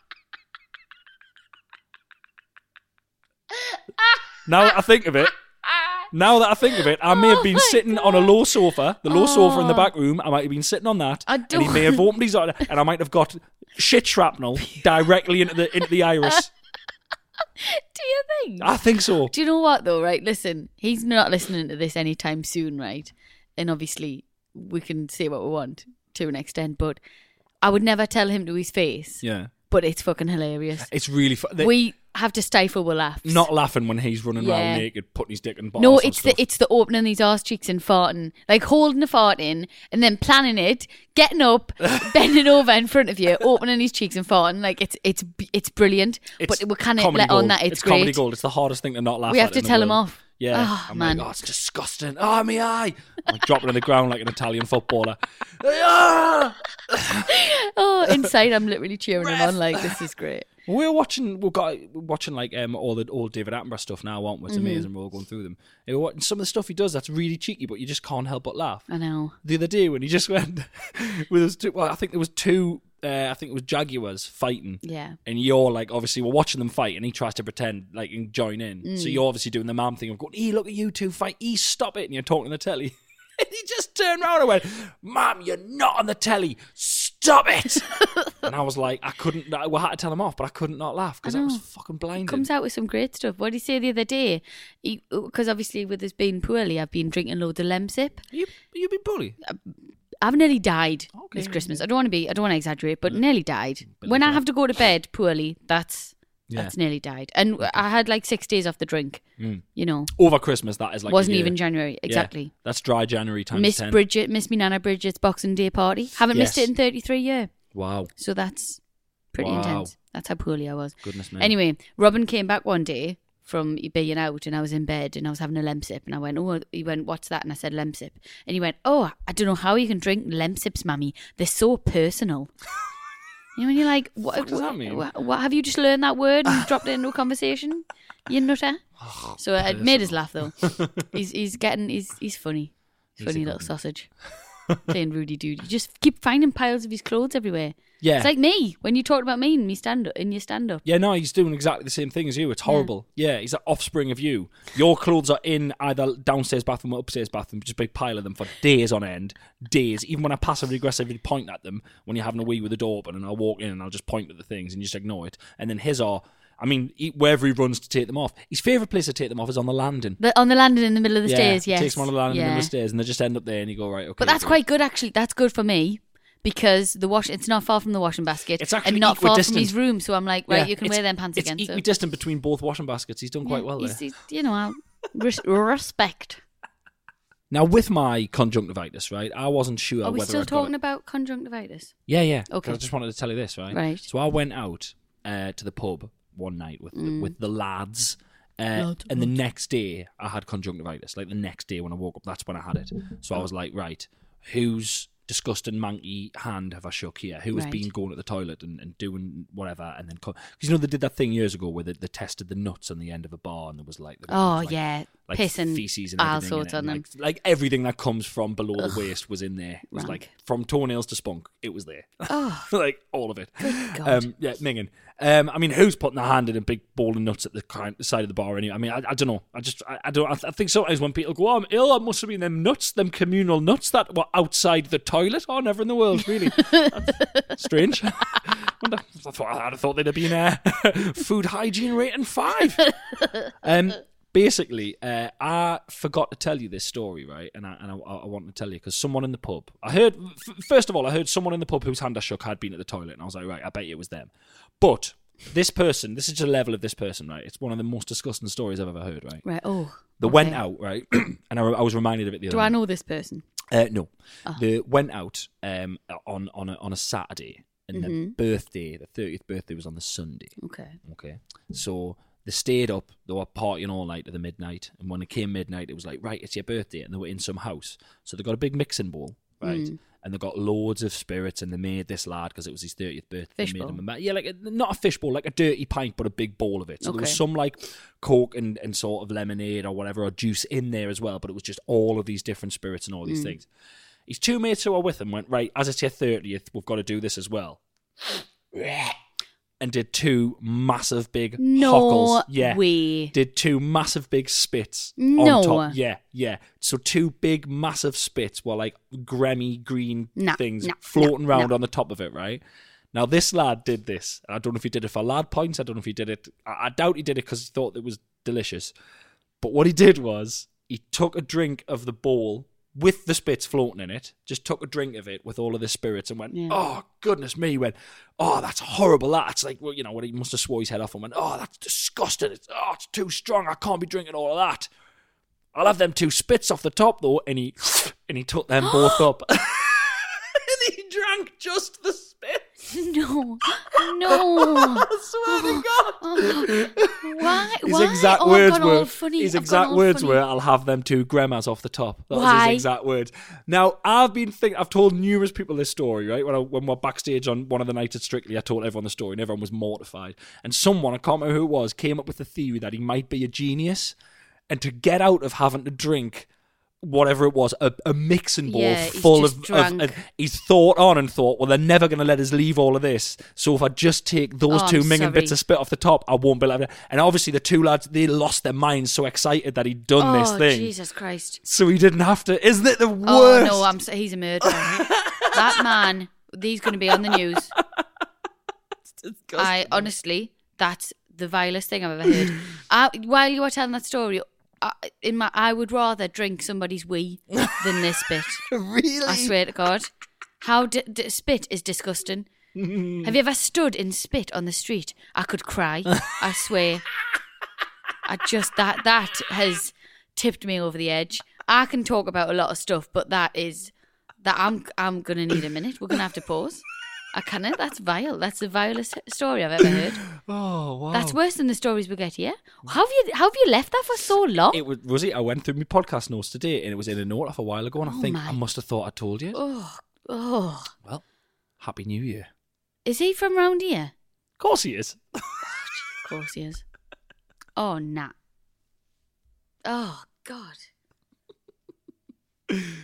Speaker 7: Now that I think of it, now that I think of it, I may have been
Speaker 6: Oh my
Speaker 7: sitting on a low sofa, the low sofa in the
Speaker 6: Oh.
Speaker 7: back room. I might have been sitting on that,
Speaker 6: I
Speaker 7: and he
Speaker 6: don't-
Speaker 7: may have opened his eye, and I might have got shit shrapnel directly into the into the iris.
Speaker 6: Do you think?
Speaker 7: I think so.
Speaker 6: Do you know what though? Right, listen, he's not listening to this anytime soon, right? And obviously, we can say what we want to an extent, but I would never tell him to his face.
Speaker 7: Yeah,
Speaker 6: But it's fucking hilarious.
Speaker 7: it's really fun.
Speaker 6: We have to stifle our laughs.
Speaker 7: Not laughing when he's running
Speaker 6: Yeah.
Speaker 7: around naked, putting his dick in bottles.
Speaker 6: No,
Speaker 7: and
Speaker 6: it's
Speaker 7: stuff.
Speaker 6: the it's the opening these arse cheeks and farting, like holding a fart in and then planning it, getting up, bending over in front of you, opening his cheeks and farting. Like it's it's it's brilliant.
Speaker 7: It's
Speaker 6: but we can't
Speaker 7: comedy
Speaker 6: let on
Speaker 7: gold.
Speaker 6: that it's,
Speaker 7: it's
Speaker 6: great.
Speaker 7: comedy gold. It's the hardest thing to not laugh
Speaker 6: We
Speaker 7: at.
Speaker 6: have to
Speaker 7: in the
Speaker 6: tell him
Speaker 7: world.
Speaker 6: off.
Speaker 7: Yeah,
Speaker 6: Oh,
Speaker 7: I'm
Speaker 6: man.
Speaker 7: like, oh, it's disgusting. Oh, my eye. I'm like dropping on the ground like an Italian footballer. Ah!
Speaker 6: Oh, inside I'm literally cheering him on. Like this is great.
Speaker 7: We're watching. We've got we're watching like um all the old David Attenborough stuff now, aren't we?
Speaker 6: Mm-hmm.
Speaker 7: It's amazing. We're all going through them. And we're watching some of the stuff he does that's really cheeky, but you just can't help but laugh.
Speaker 6: I know.
Speaker 7: The other day when he just went with his two, well, I think there was two. Uh, I think it was Jaguars fighting.
Speaker 6: Yeah.
Speaker 7: And you're like, obviously, we're watching them fight, and he tries to pretend like and join in.
Speaker 6: Mm.
Speaker 7: So you're obviously doing the mom thing of going, "Hey, look at you two fight. Hey, stop it!" And you're talking to the telly. And he just turned around and went, "Mom, you're not on the telly. Stop it!" And I was like, I couldn't. I had to tell him off, but I couldn't not laugh because
Speaker 6: I
Speaker 7: that was
Speaker 6: know.
Speaker 7: fucking blinding.
Speaker 6: Comes out with some great stuff. What did he say the other day? Because obviously with us being poorly, I've been drinking loads of Lemsip.
Speaker 7: you, you been bully.
Speaker 6: I've nearly died
Speaker 7: Okay.
Speaker 6: this Christmas. I don't want to be. I don't want to exaggerate, but nearly died.
Speaker 7: Bit
Speaker 6: When
Speaker 7: like
Speaker 6: I
Speaker 7: that.
Speaker 6: have to go to bed poorly, that's
Speaker 7: Yeah.
Speaker 6: that's nearly died. And I had like six days off the drink.
Speaker 7: Mm.
Speaker 6: You know,
Speaker 7: Over Christmas, that is like a
Speaker 6: wasn't
Speaker 7: year.
Speaker 6: even January
Speaker 7: Yeah,
Speaker 6: exactly.
Speaker 7: that's dry January times
Speaker 6: Miss
Speaker 7: ten.
Speaker 6: Bridget, Miss me Nana Bridget's Boxing Day party. Haven't missed
Speaker 7: Yes.
Speaker 6: it in thirty-three years.
Speaker 7: Wow,
Speaker 6: So that's pretty
Speaker 7: Wow.
Speaker 6: intense. That's how poorly I was.
Speaker 7: goodness me.
Speaker 6: Anyway, Robin came back one day from being out and I was in bed and I was having a Lemsip and I went, oh, he went, what's that? And I said, Lemsip. And he went, oh, I don't know how you can drink Lemsips, Mammy. They're so personal. You know, when you're like, what,
Speaker 7: What does that
Speaker 6: what-
Speaker 7: mean?
Speaker 6: What, what, have you just learned that word and dropped it into a conversation? You nutter. So it made us laugh though. He's he's getting, he's he's funny.
Speaker 7: He's
Speaker 6: Funny
Speaker 7: a
Speaker 6: little
Speaker 7: good
Speaker 6: sausage. playing Rudy Doody. Just keep finding piles of his clothes everywhere.
Speaker 7: Yeah.
Speaker 6: It's like me when you talked about me in me stand up in your stand up.
Speaker 7: Yeah, no, he's doing exactly the same thing as you. It's horrible. Yeah, yeah, he's an offspring of you. Your clothes are in either downstairs bathroom or upstairs bathroom, just a big pile of them for days on end. Days. Even when I passively aggressively point at them when you're having a wee with the door open, and I'll walk in and I'll just point at the things and you just ignore it. And then his are, I mean, he, wherever he runs to take them off. His favourite place to take them off is on the landing.
Speaker 6: The, on the landing in the middle of the
Speaker 7: yeah,
Speaker 6: stairs,
Speaker 7: he
Speaker 6: yes.
Speaker 7: takes them on the landing
Speaker 6: yeah.
Speaker 7: in the middle of the stairs and they just end up there and you go, right, okay.
Speaker 6: But that's
Speaker 7: okay.
Speaker 6: quite good, actually. That's good for me. Because the wash, it's not far from the washing basket.
Speaker 7: It's actually
Speaker 6: and not far
Speaker 7: equidistant.
Speaker 6: from his room. So I'm like, right,
Speaker 7: Yeah,
Speaker 6: you can
Speaker 7: it's-
Speaker 6: wear them pants
Speaker 7: It's
Speaker 6: again. So.
Speaker 7: equidistant between both washing baskets. He's done quite
Speaker 6: Yeah,
Speaker 7: well there.
Speaker 6: he's- he's- you know, I'll res- respect.
Speaker 7: Now, with my conjunctivitis, right, I wasn't sure
Speaker 6: Are we
Speaker 7: whether
Speaker 6: still
Speaker 7: I got
Speaker 6: talking
Speaker 7: it.
Speaker 6: about conjunctivitis?
Speaker 7: Yeah, yeah.
Speaker 6: Okay.
Speaker 7: I just wanted to tell you this, right?
Speaker 6: Right.
Speaker 7: So I went out uh, to the pub one night with the, with the lads, uh, and the next day I had conjunctivitis. Like the next day when I woke up, that's when I had it. So I was like, right, whose disgusting manky hand have I shook here? Who has
Speaker 6: Right.
Speaker 7: been going to the toilet and, and doing whatever? And then, because you know they did that thing years ago where they, they tested the nuts on the end of a bar, and there was like, there
Speaker 6: Oh,
Speaker 7: was, like,
Speaker 6: yeah.
Speaker 7: like
Speaker 6: Piss and
Speaker 7: feces and
Speaker 6: all
Speaker 7: everything in
Speaker 6: sorts
Speaker 7: it,
Speaker 6: on
Speaker 7: and,
Speaker 6: them.
Speaker 7: like, like everything that comes from below the waist was in there. It was
Speaker 6: Rank.
Speaker 7: like from toenails to spunk, it was there.
Speaker 6: Oh,
Speaker 7: Like all of it.
Speaker 6: God.
Speaker 7: Um, yeah, minging. Um, I mean, who's putting their hand in a big bowl of nuts at the kind side of the bar anyway? I mean, I, I don't know. I just, I, I don't. I, th- I think sometimes when people go, "Oh, I'm ill," it must have been them nuts, them communal nuts that were outside the toilet. Oh, never in the world, really. That's strange. Wonder, I thought I'd have thought they'd have been uh, food hygiene rating five. Um. Basically, uh, I forgot to tell you this story, right? And I, and I, I want to tell you because someone in the pub, I heard, f- first of all, I heard someone in the pub whose hand I shook had been at the toilet, and I was like, right, I bet it was them. But this person, this is the level of this person, right? It's one of the most disgusting stories I've ever heard, right?
Speaker 6: right. Oh.
Speaker 7: They
Speaker 6: okay.
Speaker 7: went out, right? And I, I was reminded of it the other
Speaker 6: Do I
Speaker 7: night.
Speaker 6: know this person?
Speaker 7: Uh, no.
Speaker 6: Oh.
Speaker 7: They went out um, on, on, a, on a Saturday, and
Speaker 6: Mm-hmm.
Speaker 7: their birthday, the thirtieth birthday, was on the Sunday.
Speaker 6: Okay.
Speaker 7: Okay. So they stayed up, they were partying all night to the midnight, and when it came midnight, it was like, right, it's your birthday, and they were in some house. So they got a big mixing bowl, right?
Speaker 6: Mm.
Speaker 7: And they got loads of spirits, and they made this lad, because it was his thirtieth birthday, they made
Speaker 6: Fishbowl.
Speaker 7: him a, yeah, like, a, not a fishbowl, like a dirty pint, but a big bowl of it. So there was
Speaker 6: Okay.
Speaker 7: some, like, Coke and, and sort of lemonade or whatever, or juice in there as well, but it was just all of these different spirits and all these
Speaker 6: Mm.
Speaker 7: things. His two mates who were with him went, right, as it's your thirtieth, we've got to do this as well. And did two massive big
Speaker 6: No
Speaker 7: hockles. Yeah.
Speaker 6: way.
Speaker 7: Did two massive big spits
Speaker 6: No.
Speaker 7: on top. Yeah, yeah. So two big massive spits were like gremmy green
Speaker 6: No,
Speaker 7: things
Speaker 6: no,
Speaker 7: floating
Speaker 6: no,
Speaker 7: around
Speaker 6: no.
Speaker 7: on the top of it, right? Now this lad did this. I don't know if he did it for lad points. I don't know if he did it. I, I doubt he did it because he thought it was delicious. But what he did was he took a drink of the bowl with the spits floating in it, just took a drink of it with all of the spirits and went,
Speaker 6: Yeah.
Speaker 7: oh, goodness me, he went, oh, that's horrible. That's like, well, you know, what he must have swore his head off and went, oh, that's disgusting. It's, oh, it's too strong. I can't be drinking all of that. I'll have them two spits off the top, though. And he, and he took them both up. And he drank just the spits.
Speaker 6: No. No.
Speaker 7: I swear to God.
Speaker 6: Why?
Speaker 7: His
Speaker 6: Why?
Speaker 7: exact
Speaker 6: oh,
Speaker 7: words
Speaker 6: I've gone all
Speaker 7: were
Speaker 6: funny.
Speaker 7: his
Speaker 6: I've gone
Speaker 7: exact
Speaker 6: all
Speaker 7: words
Speaker 6: funny.
Speaker 7: were I'll have them two grandmas off the top. That was
Speaker 6: Why?
Speaker 7: his exact words. Now I've been thinking I've told numerous people this story, right? When I when we're backstage on one of the nights at Strictly, I told everyone the story and everyone was mortified. And someone, I can't remember who it was, came up with the theory that he might be a genius and to get out of having to drink whatever it was, a, a mixing bowl
Speaker 6: Yeah, he's
Speaker 7: full
Speaker 6: just
Speaker 7: of, of
Speaker 6: drunk.
Speaker 7: and he's thought on and thought, well, they're never going to let us leave all of this. So if I just take those
Speaker 6: Oh,
Speaker 7: two
Speaker 6: I'm
Speaker 7: minging
Speaker 6: sorry.
Speaker 7: bits of spit off the top, I won't be able to. And obviously the two lads, they lost their minds so excited that he'd done
Speaker 6: Oh,
Speaker 7: this thing.
Speaker 6: Jesus Christ.
Speaker 7: So he didn't have to. Isn't it the worst?
Speaker 6: Oh, no, I'm, so- he's a murderer. That man, he's going to be on the news. I honestly, that's the vilest thing I've ever heard. I, while you were telling that story, I, in my, I would rather drink somebody's wee than this bit.
Speaker 7: Really?
Speaker 6: I swear to God. How di- di- spit is disgusting. Have you ever stood in spit on the street? I could cry. I swear. I just that that has tipped me over the edge. I can talk about a lot of stuff, but that is that I'm I'm gonna need a minute. We're gonna have to pause. I can't. That's vile. That's the vilest story I've ever heard.
Speaker 7: Oh, wow.
Speaker 6: That's worse than the stories we get here. How have you how have you left that for so long?
Speaker 7: It was, was it? I went through my podcast notes today and it was in a note off a while ago and I
Speaker 6: Oh,
Speaker 7: think
Speaker 6: my.
Speaker 7: I must have thought I told you.
Speaker 6: Oh, oh.
Speaker 7: Well, Happy New Year.
Speaker 6: Is he from round here?
Speaker 7: Of course he is.
Speaker 6: Of course he is. Oh, nah. Oh, God.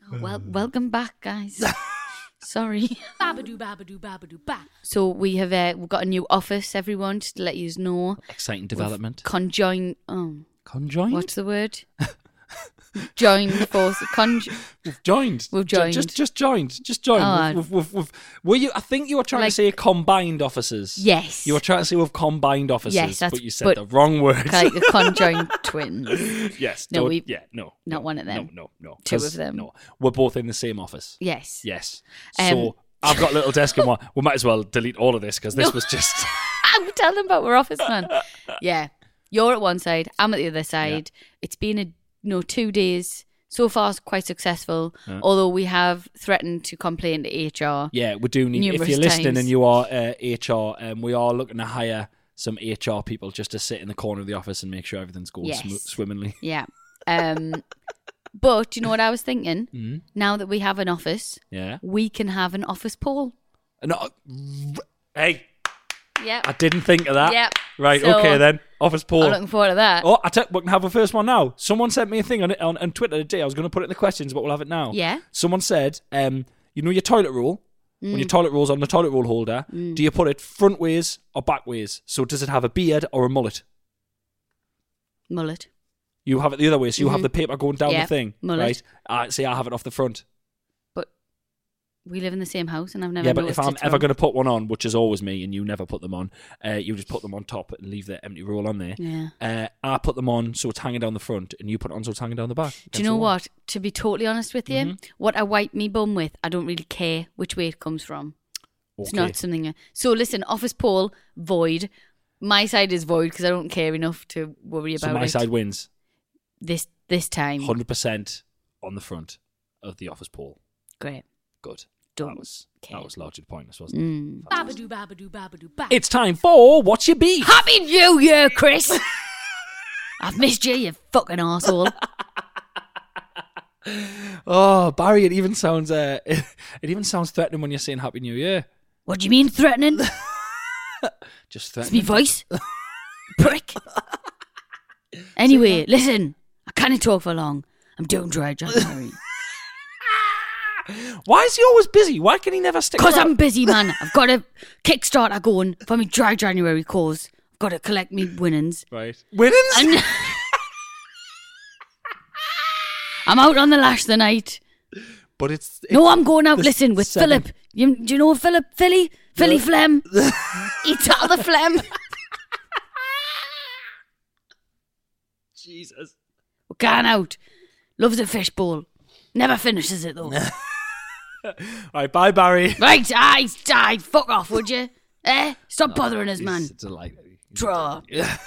Speaker 6: Well, welcome back, guys. Sorry.
Speaker 3: Babadoo, babadoo, babadoo, ba.
Speaker 6: So we have uh, we've got a new office, everyone, just to let you know.
Speaker 7: Exciting development.
Speaker 6: Conjoin. Oh,
Speaker 7: Conjoined?
Speaker 6: what's the word? Joined forces. Conj-
Speaker 7: We've joined.
Speaker 6: We've
Speaker 7: Ju-
Speaker 6: joined.
Speaker 7: Just, just joined. Just joined.
Speaker 6: Oh,
Speaker 7: we've, we've, we've, were you? I think you were trying
Speaker 6: Like-
Speaker 7: to say combined offices.
Speaker 6: Yes.
Speaker 7: You were trying to say we've combined offices,
Speaker 6: Yes, that's-
Speaker 7: but you said
Speaker 6: but-
Speaker 7: the wrong word.
Speaker 6: like the conjoined twins.
Speaker 7: yes.
Speaker 6: No,
Speaker 7: don't-
Speaker 6: we-
Speaker 7: yeah. No.
Speaker 6: not
Speaker 7: no,
Speaker 6: one of them.
Speaker 7: No. No. No.
Speaker 6: Two
Speaker 7: 'cause-
Speaker 6: of them.
Speaker 7: No. We're both in the same office.
Speaker 6: Yes.
Speaker 7: Yes.
Speaker 6: Um,
Speaker 7: So I've got a little desk and one. We might as well delete all of this because this
Speaker 6: No.
Speaker 7: was just.
Speaker 6: I'm telling about our office, man. Yeah. You're at one side, I'm at the other side. It's been a you know, two days. So far, it's quite successful.
Speaker 7: Yeah.
Speaker 6: Although we have threatened to complain to H R.
Speaker 7: Yeah, we do need. If
Speaker 6: Numerous
Speaker 7: you're listening
Speaker 6: times.
Speaker 7: and you are uh, H R, um, we are looking to hire some H R people just to sit in the corner of the office and make sure everything's going
Speaker 6: Yes.
Speaker 7: sm- swimmingly.
Speaker 6: Yeah. Um, but you know what I was thinking?
Speaker 7: Mhm.
Speaker 6: Now that we have an office,
Speaker 7: Yeah.
Speaker 6: we can have an office poll.
Speaker 7: No, uh, hey,
Speaker 6: Yeah.
Speaker 7: I didn't think of that.
Speaker 6: Yep.
Speaker 7: Right.
Speaker 6: So,
Speaker 7: okay then. Office poll.
Speaker 6: I'm looking forward to that.
Speaker 7: Oh, I tell we can have a first one now. Someone sent me a thing on it on, on Twitter today. I was going to put it in the questions, but we'll have it now.
Speaker 6: Yeah.
Speaker 7: Someone said, um, you know your toilet roll.
Speaker 6: Mm.
Speaker 7: When your toilet roll's on the toilet roll holder, do you put it front ways or back ways? So does it have a beard or a mullet?
Speaker 6: Mullet.
Speaker 7: You have it the other way, so you have
Speaker 6: Mhm.
Speaker 7: the paper going down
Speaker 6: Yeah,
Speaker 7: the thing,
Speaker 6: mullet.
Speaker 7: right? Uh, say I have it off the front.
Speaker 6: But we live in the same house and I've never
Speaker 7: yeah, but if
Speaker 6: noticed
Speaker 7: I'm
Speaker 6: it
Speaker 7: ever
Speaker 6: wrong.
Speaker 7: going to put one on, which is always me, and you never put them on, uh, you just put them on top and leave the empty roll on there.
Speaker 6: Yeah.
Speaker 7: Uh, I put them on so it's hanging down the front, and you put it on so it's hanging down the back.
Speaker 6: Do
Speaker 7: That's
Speaker 6: you know
Speaker 7: the one.
Speaker 6: what? To be totally honest with you,
Speaker 7: Mhm.
Speaker 6: what I wipe me bum with, I don't really care which way it comes from. It's
Speaker 7: Okay.
Speaker 6: not something. I- So listen, office poll, void. My side is void because I don't care enough to worry
Speaker 7: So
Speaker 6: about
Speaker 7: my
Speaker 6: it.
Speaker 7: side wins.
Speaker 6: This this time.
Speaker 7: one hundred percent on the front of the office poll.
Speaker 6: Great.
Speaker 7: Good.
Speaker 6: Done.
Speaker 7: That was
Speaker 6: Okay.
Speaker 7: that was largely pointless, wasn't
Speaker 6: Mm.
Speaker 7: it?
Speaker 3: Babadoo, babadoo, babadoo, ba.
Speaker 7: It's time for What's Your Beef?
Speaker 6: Happy New Year, Chris! I've missed you, you fucking arsehole.
Speaker 7: Oh, Barry, it even sounds uh, it, even sounds threatening when you're saying Happy New Year.
Speaker 6: What do you mean threatening?
Speaker 7: Just
Speaker 6: It's me
Speaker 7: threatening.
Speaker 6: voice. Prick. Anyway, listen. I can't talk for long. I'm doing dry January.
Speaker 7: Why is he always busy? Why can he never stick
Speaker 6: Because
Speaker 7: around?
Speaker 6: I'm busy, man. I've got a Kickstarter going for me dry January cause. I've got to collect me winnings.
Speaker 7: Right. Winnings?
Speaker 6: And I'm out on the lash the night.
Speaker 7: but it's, it's
Speaker 6: No, I'm going out,
Speaker 7: the
Speaker 6: listen, with
Speaker 7: seventh.
Speaker 6: Philip. You, do you know Philip? Philly? Philly
Speaker 7: Yeah.
Speaker 6: phlegm. Eats out the phlegm.
Speaker 7: Jesus.
Speaker 6: We're going out. Loves a fishbowl. Never finishes it, though.
Speaker 7: Right, bye, Barry.
Speaker 6: Right, aye, aye, fuck off, would you? Eh? Stop bothering us, man.
Speaker 7: It's a delight.
Speaker 6: Draw.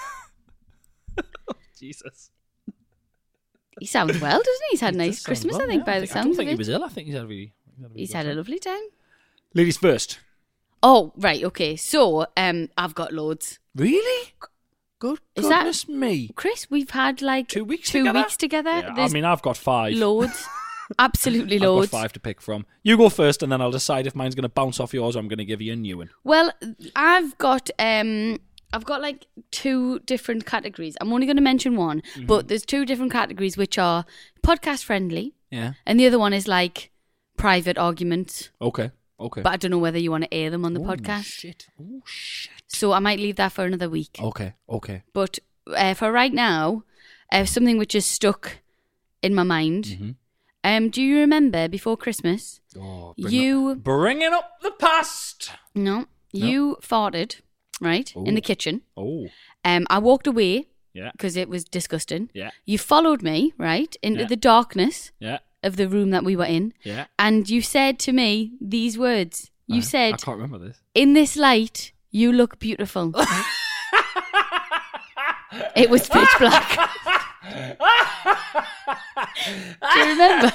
Speaker 7: Jesus.
Speaker 6: He sounds well, doesn't he? He's had a
Speaker 7: It
Speaker 6: nice
Speaker 7: does sound
Speaker 6: Christmas,
Speaker 7: well,
Speaker 6: I think,
Speaker 7: yeah.
Speaker 6: by the
Speaker 7: think- I don't
Speaker 6: sounds
Speaker 7: think
Speaker 6: of
Speaker 7: he
Speaker 6: it.
Speaker 7: was ill. I think he's had a really. He's had a, really
Speaker 6: He's
Speaker 7: good
Speaker 6: had a
Speaker 7: time.
Speaker 6: lovely time.
Speaker 7: Ladies first.
Speaker 6: Oh, right, okay. So, um, I've got loads.
Speaker 7: Really? Good
Speaker 6: Is that-
Speaker 7: goodness me.
Speaker 6: Chris, we've had like
Speaker 7: Two weeks
Speaker 6: two
Speaker 7: together?
Speaker 6: weeks together.
Speaker 7: Yeah, I
Speaker 6: There's
Speaker 7: mean, I've got five.
Speaker 6: loads. Absolutely
Speaker 7: I've
Speaker 6: loads.
Speaker 7: got five to pick from. You go first, and then I'll decide if mine's going to bounce off yours or I'm going to give you a new one.
Speaker 6: Well, I've got um I've got like two different categories. I'm only going to mention one,
Speaker 7: Mm-hmm.
Speaker 6: but there's two different categories which are podcast friendly,
Speaker 7: Yeah.
Speaker 6: and the other one is like private arguments.
Speaker 7: Okay. Okay.
Speaker 6: But I don't know whether you want to air them on the
Speaker 7: Ooh,
Speaker 6: podcast.
Speaker 7: Shit. Oh shit.
Speaker 6: So I might leave that for another week.
Speaker 7: Okay. Okay.
Speaker 6: But uh, for right now, uh, something which is stuck in my mind.
Speaker 7: Mhm.
Speaker 6: Um, do you remember before Christmas?
Speaker 7: Oh, bring
Speaker 6: You
Speaker 7: up, bringing up the past.
Speaker 6: no, you farted right in the
Speaker 7: Ooh.
Speaker 6: kitchen.
Speaker 7: Oh.
Speaker 6: Um, I walked away
Speaker 7: Yeah.
Speaker 6: because it was disgusting.
Speaker 7: Yeah.
Speaker 6: You followed me right into
Speaker 7: Yeah.
Speaker 6: the darkness
Speaker 7: Yeah.
Speaker 6: of the room that we were in,
Speaker 7: Yeah.
Speaker 6: and you said to me these words. You
Speaker 7: I,
Speaker 6: said,
Speaker 7: I can't remember this.
Speaker 6: "In this light, you look beautiful." It was pitch black. Do you remember?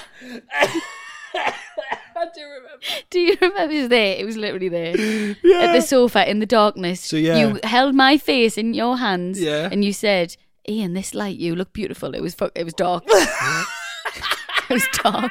Speaker 7: I do remember.
Speaker 6: Do you remember? It was there. It was literally there
Speaker 7: Yeah.
Speaker 6: at the sofa in the darkness.
Speaker 7: So, yeah.
Speaker 6: You held my face in your hands.
Speaker 7: Yeah.
Speaker 6: And you said, "Ian, this light, you look beautiful." It was fu- It was dark. It was dark.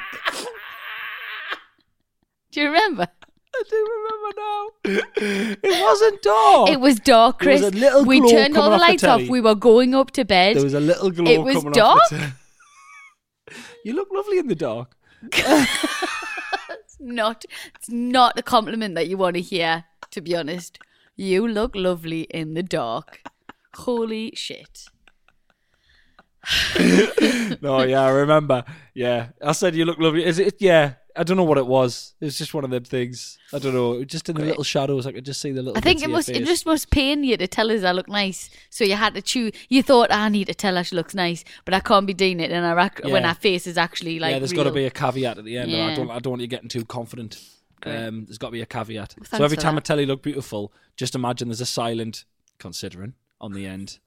Speaker 6: Do you remember?
Speaker 7: I do remember now. It wasn't dark.
Speaker 6: It was dark,
Speaker 7: There was
Speaker 6: Chris.
Speaker 7: a little
Speaker 6: we
Speaker 7: glow
Speaker 6: turned all
Speaker 7: coming
Speaker 6: the
Speaker 7: off the
Speaker 6: lights off.
Speaker 7: telly.
Speaker 6: We were going up to bed.
Speaker 7: There was a little glow
Speaker 6: It was
Speaker 7: coming
Speaker 6: dark.
Speaker 7: off the t- You look lovely in the dark.
Speaker 6: It's not, it's not a compliment that you want to hear, to be honest. You look lovely in the dark. Holy shit.
Speaker 7: No, yeah, I remember. Yeah, I said you look lovely. Is it? Yeah, I don't know what it was. It was just one of them things. I don't know. Just in the little shadows, I could just see the little.
Speaker 6: I think
Speaker 7: bits
Speaker 6: it
Speaker 7: of your
Speaker 6: must. It
Speaker 7: face.
Speaker 6: just must pain you to tell us I look nice. So you had to choose. You thought I need to tell her she looks nice, but I can't be doing it. And I rac-
Speaker 7: Yeah.
Speaker 6: when our face is actually like.
Speaker 7: yeah, there's
Speaker 6: real.
Speaker 7: got to be a caveat at the end.
Speaker 6: Yeah.
Speaker 7: I don't. I don't want you getting too confident.
Speaker 6: Great.
Speaker 7: Um, there's got to be a caveat.
Speaker 6: Well,
Speaker 7: so
Speaker 6: thanks
Speaker 7: every
Speaker 6: for
Speaker 7: time
Speaker 6: that.
Speaker 7: I tell you look beautiful, just imagine there's a silent considering on the end.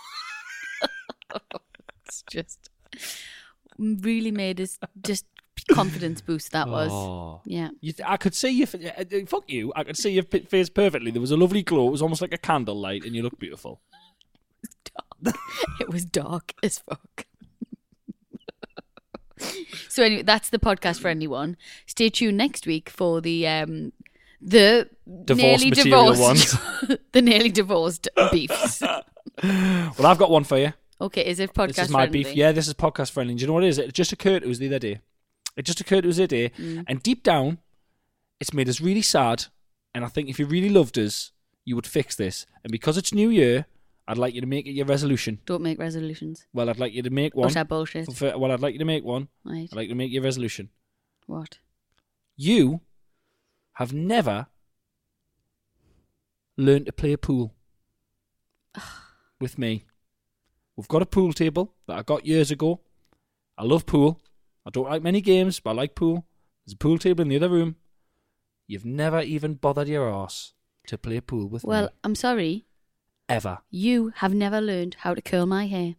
Speaker 6: It's just really made us just confidence boost. That was.
Speaker 7: Oh.
Speaker 6: Yeah.
Speaker 7: You, I could see your fa- uh, uh, fuck you. I could see your p- face perfectly. There was a lovely glow. It was almost like a candlelight, and you look beautiful.
Speaker 6: It was dark as fuck. So anyway, that's the podcast for anyone. Stay tuned next week for the um the
Speaker 7: Divorce
Speaker 6: nearly
Speaker 7: material
Speaker 6: divorced the nearly divorced beefs.
Speaker 7: Well, I've got one for you.
Speaker 6: Okay, is it podcast
Speaker 7: This is my
Speaker 6: friendly?
Speaker 7: beef. Yeah, this is podcast friendly. Do you know what it is? It just occurred to us the other day. It just occurred to us the other day,
Speaker 6: Mm.
Speaker 7: and deep down, it's made us really sad. And I think if you really loved us, you would fix this. And because it's New Year, I'd like you to make it your resolution.
Speaker 6: Don't make resolutions.
Speaker 7: Well, I'd like you to make one.
Speaker 6: Utter bullshit.
Speaker 7: For- for- well, I'd like you to make one.
Speaker 6: Right.
Speaker 7: I'd like you to make your resolution.
Speaker 6: What?
Speaker 7: You have never learned to play pool with me. We've got a pool table that I got years ago. I love pool. I don't like many games, but I like pool. There's a pool table in the other room. You've never even bothered your arse to play pool with
Speaker 6: Well,
Speaker 7: me.
Speaker 6: I'm sorry.
Speaker 7: Ever.
Speaker 6: You have never learned how to curl my hair.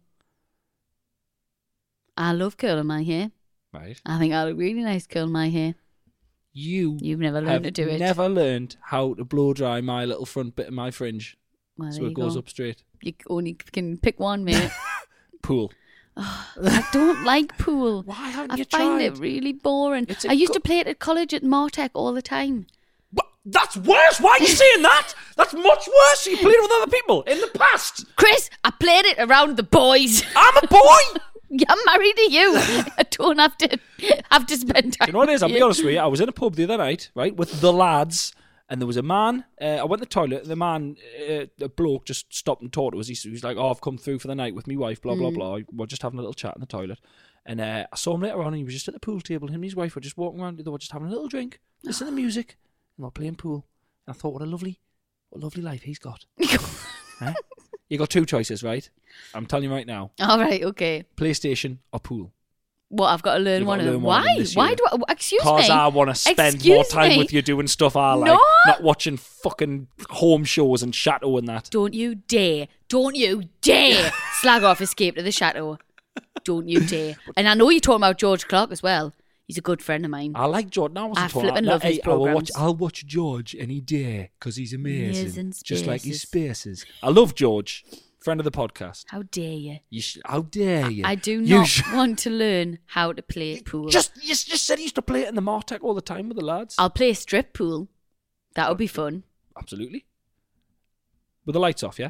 Speaker 6: I love curling my hair.
Speaker 7: Right.
Speaker 6: I think I look really nice curling my hair.
Speaker 7: You
Speaker 6: You've never learned
Speaker 7: have
Speaker 6: to do it.
Speaker 7: never learned how to blow dry my little front bit of my fringe.
Speaker 6: Well,
Speaker 7: so
Speaker 6: there
Speaker 7: it
Speaker 6: you
Speaker 7: goes
Speaker 6: go.
Speaker 7: up straight.
Speaker 6: You only can pick one, mate.
Speaker 7: Pool.
Speaker 6: I don't like pool.
Speaker 7: Why haven't
Speaker 6: I
Speaker 7: you
Speaker 6: find
Speaker 7: tried?
Speaker 6: it really boring.
Speaker 7: It's a
Speaker 6: I used
Speaker 7: go-
Speaker 6: to play it at college at Martech all the time.
Speaker 7: What? That's worse. Why are you saying that? That's much worse. You played with other people in the past.
Speaker 6: Chris, I played it around the boys.
Speaker 7: I'm a boy.
Speaker 6: I'm married to you. I don't have to have to spend time.
Speaker 7: Do you know what it is? I'll
Speaker 6: with
Speaker 7: be
Speaker 6: you.
Speaker 7: honest with you. I was in a pub the other night, right, with the lads, and there was a man. Uh, I went to the toilet. The man, uh, the bloke, just stopped and talked to us. He, he was like, "Oh, I've come through for the night with my wife." Blah blah
Speaker 6: Mm.
Speaker 7: blah. We're just having a little chat in the toilet, and uh, I saw him later on. And he was just at the pool table. Him and his wife were just walking around. They were just having a little drink, listening to music, and they were playing pool. And I thought, what a lovely, what a lovely life he's got. Right? You got two choices, right? I'm telling you right now:
Speaker 6: All right, okay.
Speaker 7: PlayStation or pool.
Speaker 6: Well, I've got to learn
Speaker 7: You've
Speaker 6: one
Speaker 7: got
Speaker 6: of
Speaker 7: to
Speaker 6: them.
Speaker 7: learn one of
Speaker 6: Why?
Speaker 7: them this
Speaker 6: Why
Speaker 7: year.
Speaker 6: do I? Excuse
Speaker 7: Because
Speaker 6: me.
Speaker 7: I want to spend
Speaker 6: Excuse
Speaker 7: more time
Speaker 6: me.
Speaker 7: with you doing stuff I like.
Speaker 6: No.
Speaker 7: Not watching fucking home shows and Chateau and that.
Speaker 6: Don't you dare. Don't you dare slag off Escape to the Chateau. Don't you dare. And I know you're talking about George Clark as well. He's a good friend of mine.
Speaker 7: I like George. No, I wasn't
Speaker 6: I
Speaker 7: talking
Speaker 6: flippin'
Speaker 7: that.
Speaker 6: love his
Speaker 7: Hey, I will watch,
Speaker 6: programmes.
Speaker 7: I'll watch George any day because he's amazing.
Speaker 6: Amazing
Speaker 7: Just like his
Speaker 6: spaces.
Speaker 7: spaces. I love George. Friend of the podcast.
Speaker 6: How dare you?
Speaker 7: You sh- how dare you?
Speaker 6: I do
Speaker 7: You
Speaker 6: not
Speaker 7: sh-
Speaker 6: want to learn how to play pool.
Speaker 7: Just, you just said he used to play it in the Martech all the time with the lads.
Speaker 6: I'll play strip pool. That would be fun.
Speaker 7: Absolutely. With the lights off, yeah?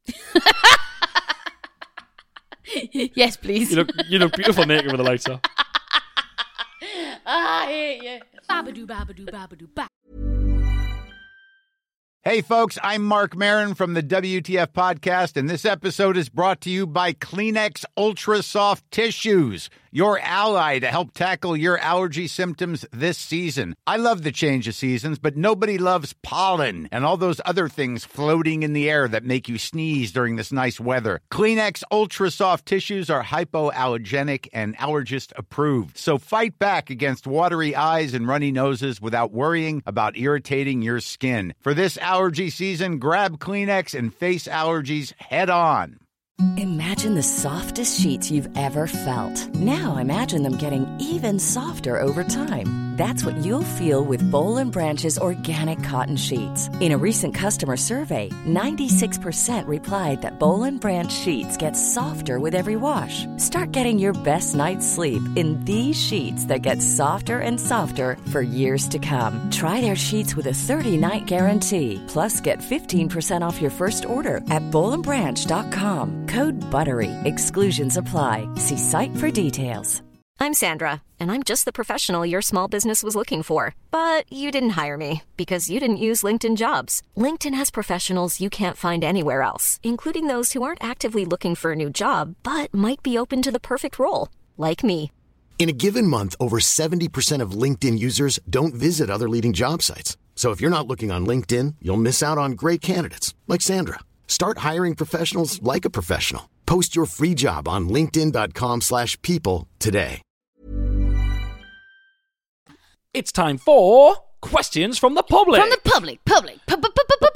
Speaker 6: Yes, please.
Speaker 7: You look, you look beautiful naked with the lights off.
Speaker 6: I hate you.
Speaker 3: Babadoo, babadoo, babadoo, ba.
Speaker 8: Hey, folks, I'm Mark Maron from the W T F Podcast, and this episode is brought to you by Kleenex Ultra Soft Tissues, your ally to help tackle your allergy symptoms this season. I love the change of seasons, but nobody loves pollen and all those other things floating in the air that make you sneeze during this nice weather. Kleenex Ultra Soft Tissues are hypoallergenic and allergist approved, so fight back against watery eyes and runny noses without worrying about irritating your skin. For this allergy season, grab Kleenex and face allergies head on.
Speaker 9: Imagine the softest sheets you've ever felt. Now imagine them getting even softer over time. That's what you'll feel with Boll and Branch's organic cotton sheets. In a recent customer survey, ninety-six percent replied that Boll and Branch sheets get softer with every wash. Start getting your best night's sleep in these sheets that get softer and softer for years to come. Try their sheets with a thirty-night guarantee. Plus, get fifteen percent off your first order at boll and branch dot com. Code BUTTERY. Exclusions apply. See site for details.
Speaker 10: I'm Sandra, and I'm just the professional your small business was looking for. But you didn't hire me because you didn't use LinkedIn Jobs. LinkedIn has professionals you can't find anywhere else, including those who aren't actively looking for a new job, but might be open to the perfect role, like me.
Speaker 11: In a given month, over seventy percent of LinkedIn users don't visit other leading job sites. So if you're not looking on LinkedIn, you'll miss out on great candidates like Sandra. Start hiring professionals like a professional. Post your free job on linkedin.com slash people today.
Speaker 7: It's time for questions from the public.
Speaker 6: From the public, public, public.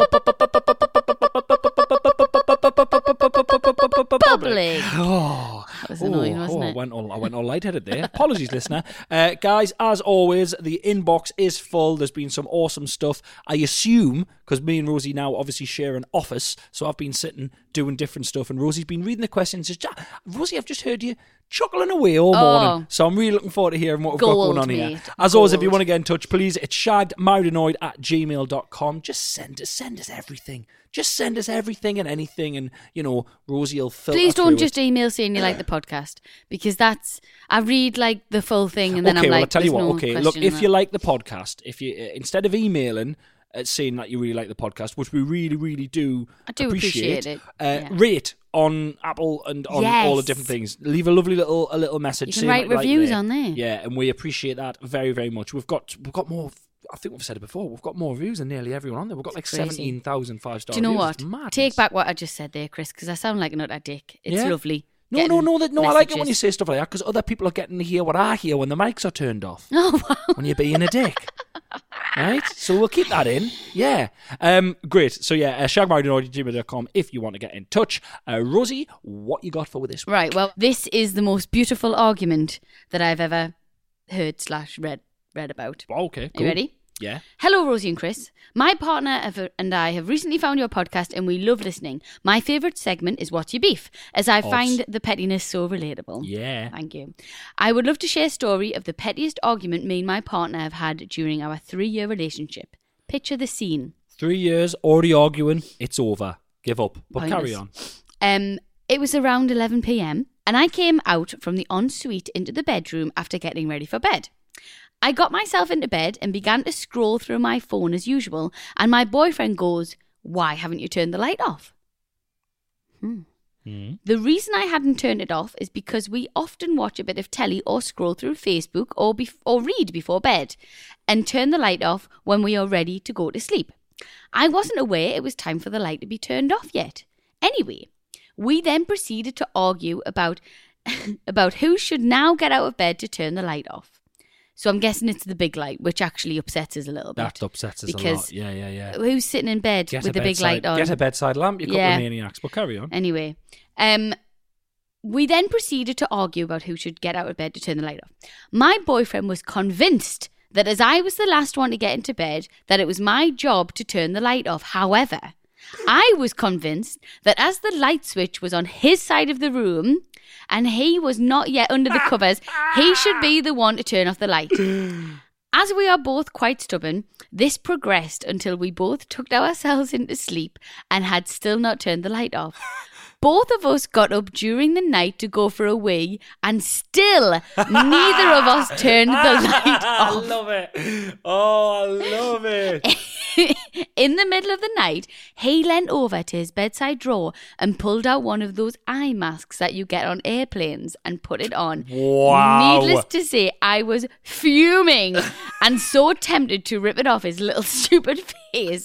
Speaker 7: Oh,
Speaker 6: that was annoying,
Speaker 7: oh,
Speaker 6: wasn't
Speaker 7: oh,
Speaker 6: it?
Speaker 7: I went all, I went all lightheaded there. Apologies, listener. Uh, guys, as always, the inbox is full. There's been some awesome stuff. I assume, because me and Rosie now obviously share an office, so I've been sitting doing different stuff, and Rosie's been reading the questions. Says, Rosie, I've just heard you chuckling away all morning.
Speaker 6: Oh.
Speaker 7: So I'm really looking forward to hearing what we've
Speaker 6: Gold,
Speaker 7: got going on
Speaker 6: mate.
Speaker 7: here. As
Speaker 6: Gold.
Speaker 7: always, if you want to get in touch, please, it's shaggedmarinoid at gmail dot com. Just send us, send us everything. Just send us everything and anything, and, you know, Rosie will filter
Speaker 6: Please don't
Speaker 7: through
Speaker 6: just
Speaker 7: it.
Speaker 6: email saying you like the podcast, because that's, I read like the full thing and then
Speaker 7: okay,
Speaker 6: I'm
Speaker 7: well,
Speaker 6: like,
Speaker 7: I'll tell you
Speaker 6: there's
Speaker 7: what.
Speaker 6: no
Speaker 7: Okay,
Speaker 6: question
Speaker 7: look,
Speaker 6: in
Speaker 7: if
Speaker 6: that.
Speaker 7: you like the podcast, if you uh, instead of emailing uh, saying that you really like the podcast, which we really, really do,
Speaker 6: I do
Speaker 7: appreciate,
Speaker 6: appreciate it.
Speaker 7: Uh,
Speaker 6: Yeah.
Speaker 7: rate on Apple and on
Speaker 6: Yes.
Speaker 7: all the different things. Leave a lovely little a little message.
Speaker 6: You can
Speaker 7: saying
Speaker 6: write
Speaker 7: that you like
Speaker 6: reviews
Speaker 7: it.
Speaker 6: on there.
Speaker 7: Yeah, and we appreciate that very, very much. We've got we've got more. I think we've said it before. We've got more reviews than nearly everyone on there. We've got like
Speaker 6: It's crazy.
Speaker 7: seventeen thousand five-star
Speaker 6: Do you know
Speaker 7: reviews.
Speaker 6: what?
Speaker 7: It's madness.
Speaker 6: Take back what I just said there, Chris, because I sound like an utter dick. It's
Speaker 7: Yeah.
Speaker 6: lovely.
Speaker 7: No,
Speaker 6: getting
Speaker 7: no, no, that, no. I like it when you
Speaker 6: messages.
Speaker 7: say stuff like that, because other people are getting to hear what I hear when the mics are turned off.
Speaker 6: Oh, wow.
Speaker 7: When you're being a dick. Right? So we'll keep that in. Yeah. Um, great. So yeah, uh, shagmarinoid at gmail dot com if you want to get in touch. Uh, Rosie, what you got for with this one?
Speaker 6: Right, well, this is the most beautiful argument that I've ever heard slash read read about.
Speaker 7: Okay,
Speaker 6: Are
Speaker 7: cool.
Speaker 6: you ready?
Speaker 7: Yeah.
Speaker 6: Hello, Rosie and Chris. My partner have- and I have recently found your podcast and we love listening. My favourite segment is What's Your Beef, as I
Speaker 7: Odds.
Speaker 6: find the pettiness so relatable.
Speaker 7: Yeah.
Speaker 6: Thank you. I would love to share a story of the pettiest argument me and my partner have had during our three-year relationship. Picture the scene.
Speaker 7: Three years, already arguing, it's over. Give up. But
Speaker 6: Pointless.
Speaker 7: carry on.
Speaker 6: Um, it was around eleven p.m. and I came out from the ensuite into the bedroom after getting ready for bed. I got myself into bed and began to scroll through my phone as usual, and my boyfriend goes, "Why haven't you turned the light off?" Hmm.
Speaker 7: Mm.
Speaker 6: The reason I hadn't turned it off is because we often watch a bit of telly or scroll through Facebook or bef- or read before bed and turn the light off when we are ready to go to sleep. I wasn't aware it was time for the light to be turned off yet. Anyway, we then proceeded to argue about about who should now get out of bed to turn the light off. So I'm guessing it's the big light, which actually upsets us a little bit.
Speaker 7: That upsets us a
Speaker 6: because
Speaker 7: lot. Yeah, yeah, yeah.
Speaker 6: Who's sitting in bed
Speaker 7: Get
Speaker 6: with
Speaker 7: a
Speaker 6: the big
Speaker 7: bedside-
Speaker 6: light on?
Speaker 7: Get a bedside lamp, you couple
Speaker 6: Yeah.
Speaker 7: of maniacs. But carry on.
Speaker 6: Anyway, um, we then proceeded to argue about who should get out of bed to turn the light off. My boyfriend was convinced that as I was the last one to get into bed, that it was my job to turn the light off. However, I was convinced that as the light switch was on his side of the room and he was not yet under the covers, he should be the one to turn off the light. As we are both quite stubborn, this progressed until we both tucked ourselves into sleep and had still not turned the light off. Both of us got up during the night to go for a wee, and still neither of us turned the light
Speaker 7: I
Speaker 6: off.
Speaker 7: love it. Oh, I love it.
Speaker 6: In the middle of the night, he leant over to his bedside drawer and pulled out one of those eye masks that you get on airplanes and put it on.
Speaker 7: Wow.
Speaker 6: Needless to say, I was fuming and so tempted to rip it off his little stupid face.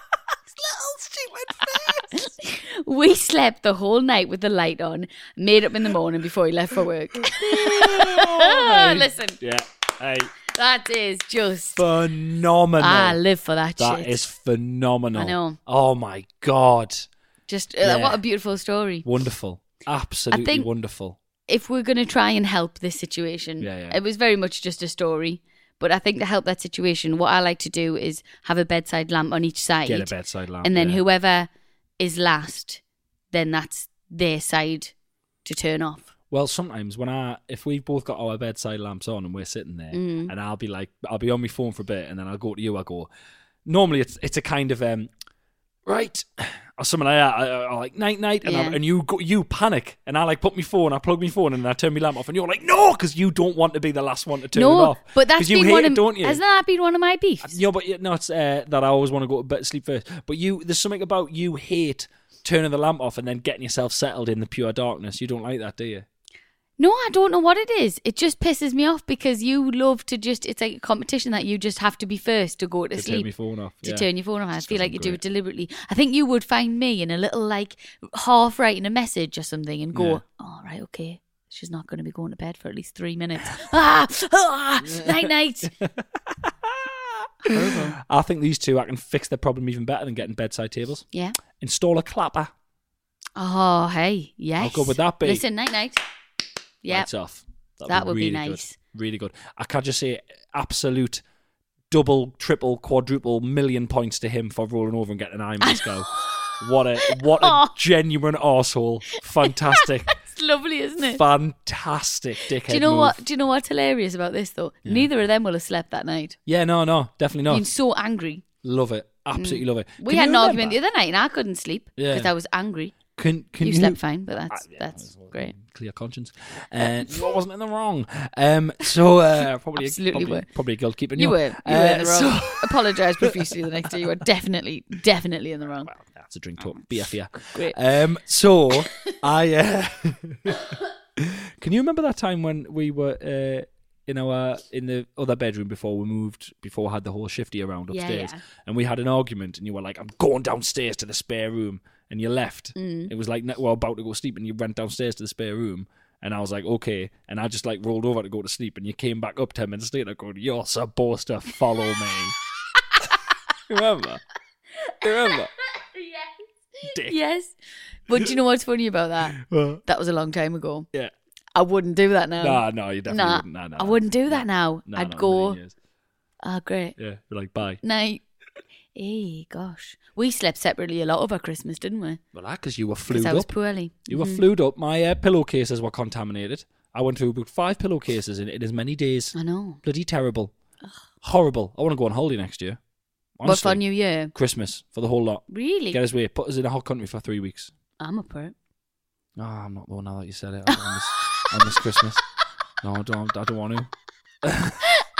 Speaker 6: We slept the whole night with the light on, made up in the morning before he left for work. Listen,
Speaker 7: Yeah. Hey,
Speaker 6: that is just...
Speaker 7: phenomenal.
Speaker 6: I live for that,
Speaker 7: That
Speaker 6: shit.
Speaker 7: is phenomenal.
Speaker 6: I know.
Speaker 7: Oh my God.
Speaker 6: Just, uh,
Speaker 7: Yeah.
Speaker 6: what a beautiful story.
Speaker 7: Wonderful. Absolutely
Speaker 6: think-
Speaker 7: wonderful.
Speaker 6: If we're going to try and help this situation,
Speaker 7: Yeah, yeah.
Speaker 6: it was very much just a story. But I think to help that situation, what I like to do is have a bedside lamp on each side.
Speaker 7: Get a bedside lamp.
Speaker 6: And then
Speaker 7: yeah.
Speaker 6: whoever is last, then that's their side to turn off.
Speaker 7: Well, sometimes when I, if we've both got our bedside lamps on and we're sitting there,
Speaker 6: Mm.
Speaker 7: and I'll be like, I'll be on my phone for a bit, and then I'll go to you. I go. Normally, it's it's a kind of um, right. or something like that, I, I, I like night night, and,
Speaker 6: Yeah.
Speaker 7: I, and you go, you panic, and I like put my phone, I plug my phone, and I turn my lamp off, and you're like, no, because you don't want to be the last one to turn it
Speaker 6: No,
Speaker 7: off.
Speaker 6: but that's
Speaker 7: 'Cause you
Speaker 6: been
Speaker 7: hate
Speaker 6: one
Speaker 7: it,
Speaker 6: of
Speaker 7: don't you?
Speaker 6: Hasn't that been one of my beefs?
Speaker 7: No, but yeah, no, it's uh, that I always want to go to bed, sleep first. But you, there's something about you hate turning the lamp off and then getting yourself settled in the pure darkness. You don't like that, do you?
Speaker 6: No, I don't know what it is. It just pisses me off because you love to just, it's like a competition that you just have to be first to go to,
Speaker 7: To
Speaker 6: sleep.
Speaker 7: turn my phone off.
Speaker 6: To
Speaker 7: yeah.
Speaker 6: turn your phone off. I
Speaker 7: Just
Speaker 6: feel like
Speaker 7: doesn't
Speaker 6: you do
Speaker 7: great.
Speaker 6: it deliberately. I think you would find me in a little like half writing a message or something and go,
Speaker 7: Yeah.
Speaker 6: all right, okay. She's not going to be going to bed for at least three minutes. ah, ah, night, night.
Speaker 7: I think these two, I can fix their problem even better than getting bedside tables.
Speaker 6: Yeah.
Speaker 7: Install a clapper.
Speaker 6: Oh, hey, yes.
Speaker 7: How good would that be?
Speaker 6: Listen, night, night. Yeah.
Speaker 7: Lights off. That'd
Speaker 6: That would be
Speaker 7: really
Speaker 6: nice.
Speaker 7: Good. Really good. I can't just say absolute double, triple, quadruple million points to him for rolling over and getting an eye mask out. What a what a
Speaker 6: Oh.
Speaker 7: genuine arsehole. Fantastic.
Speaker 6: It's lovely, isn't it?
Speaker 7: Fantastic dickhead
Speaker 6: Do you know
Speaker 7: move.
Speaker 6: what? Do you know what's hilarious about this though? Neither of them will have slept that night.
Speaker 7: Yeah, no, no, definitely not.
Speaker 6: Being so angry.
Speaker 7: Love it. Absolutely love it.
Speaker 6: We
Speaker 7: Can
Speaker 6: had
Speaker 7: you
Speaker 6: an argument the
Speaker 7: remember-
Speaker 6: other night and I couldn't sleep
Speaker 7: Yeah.
Speaker 6: because I was angry.
Speaker 7: Can, can
Speaker 6: you,
Speaker 7: you
Speaker 6: slept fine, but that's
Speaker 7: Ah, yeah,
Speaker 6: that's
Speaker 7: well,
Speaker 6: great.
Speaker 7: Clear conscience. Uh, you wasn't in the wrong. Um, so uh, probably
Speaker 6: Absolutely
Speaker 7: probably,
Speaker 6: were.
Speaker 7: probably a guilt keeping
Speaker 6: You
Speaker 7: you.
Speaker 6: were. You were
Speaker 7: Uh,
Speaker 6: in the wrong.
Speaker 7: so-
Speaker 6: Apologise profusely the next day. You were definitely, definitely in the wrong.
Speaker 7: Well, that's a drink talk. B F, yeah.
Speaker 6: Great.
Speaker 7: Um, so I uh, can you remember that time when we were uh, in our in the other bedroom before we moved, before I had the whole shifty around
Speaker 6: Yeah,
Speaker 7: upstairs,
Speaker 6: yeah.
Speaker 7: and we had an argument, and you were like, "I'm going downstairs to the spare room," and you left.
Speaker 6: Mm.
Speaker 7: It was like we we're about to go sleep, and you went downstairs to the spare room. And I was like, okay. And I just like rolled over to go to sleep. And you came back up ten minutes later going, you're supposed to follow me. Remember? Remember? Dick.
Speaker 6: Yes. But do you know what's funny about that?
Speaker 7: What?
Speaker 6: That was a long time ago.
Speaker 7: Yeah.
Speaker 6: I wouldn't do that now.
Speaker 7: Nah, no, you definitely
Speaker 6: Nah,
Speaker 7: wouldn't. Nah, nah,
Speaker 6: I
Speaker 7: nah.
Speaker 6: wouldn't do that now.
Speaker 7: Nah,
Speaker 6: I'd
Speaker 7: not in a
Speaker 6: go,
Speaker 7: million years.
Speaker 6: ah, great.
Speaker 7: Yeah, you're like, bye.
Speaker 6: Night. Hey, gosh. We slept separately a lot over Christmas, didn't we?
Speaker 7: Well, that because you were
Speaker 6: Because
Speaker 7: flued
Speaker 6: I was
Speaker 7: up.
Speaker 6: poorly.
Speaker 7: You were
Speaker 6: Mhm.
Speaker 7: flued up. My uh, pillowcases were contaminated. I went through about five pillowcases in, in as many days.
Speaker 6: I know.
Speaker 7: Bloody terrible. Horrible. I want to go on holiday next year.
Speaker 6: But
Speaker 7: Honestly.
Speaker 6: for New Year?
Speaker 7: Christmas, for the whole lot.
Speaker 6: Really?
Speaker 7: Get us away. Put us in a hot country for three weeks.
Speaker 6: I'm up for it.
Speaker 7: Oh, I'm not the one now that you said it. on this, on this Christmas. No, I don't, I don't want to.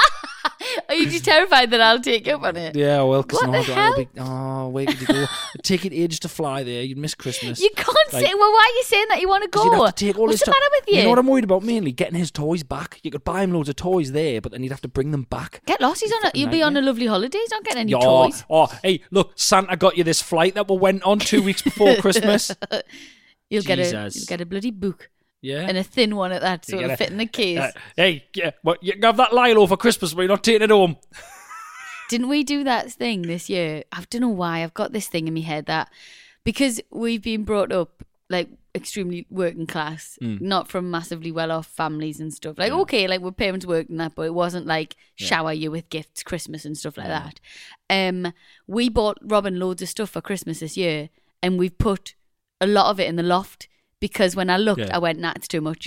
Speaker 6: Are you just terrified that I'll take you up on it?
Speaker 7: Yeah, well, because
Speaker 6: What
Speaker 7: no,
Speaker 6: the
Speaker 7: I don't
Speaker 6: hell?
Speaker 7: wanna be, oh, where could you go? It'd take it ages to fly there. You'd miss Christmas.
Speaker 6: You can't
Speaker 7: Like-
Speaker 6: say, well, why are you saying that you want to
Speaker 7: 'Cause
Speaker 6: go?
Speaker 7: you'd have to take all
Speaker 6: What's
Speaker 7: this
Speaker 6: the
Speaker 7: stuff.
Speaker 6: matter with you?
Speaker 7: You know what I'm worried about mainly? Getting his toys back. You could buy him loads of toys there, but then you'd have to bring them back.
Speaker 6: Get lost. He's on a,
Speaker 7: Fucking
Speaker 6: you'll be on a
Speaker 7: nightmare.
Speaker 6: lovely holiday. He's not getting any
Speaker 7: Yeah,
Speaker 6: toys.
Speaker 7: Oh, hey, look, Santa got you this flight that we went on two weeks before Christmas.
Speaker 6: You'll get a
Speaker 7: Jesus.
Speaker 6: you'll get a bloody book.
Speaker 7: Yeah.
Speaker 6: And a thin one at that, so
Speaker 7: You
Speaker 6: it'll
Speaker 7: get a-
Speaker 6: fit in the case.
Speaker 7: Uh, hey, yeah, well, you can have that Lilo for Christmas, but you're not taking it home.
Speaker 6: Didn't we do that thing this year? I don't know why. I've got this thing in my head that because we've been brought up like extremely working class,
Speaker 7: Mm.
Speaker 6: not from massively well off families and stuff. Like,
Speaker 7: Yeah.
Speaker 6: okay, like our parents worked and that, but it wasn't like shower you with gifts, Christmas and stuff like that. Um, we bought Robin loads of stuff for Christmas this year, and we've put a lot of it in the loft because when I looked,
Speaker 7: Yeah.
Speaker 6: I went, nah, it's too much.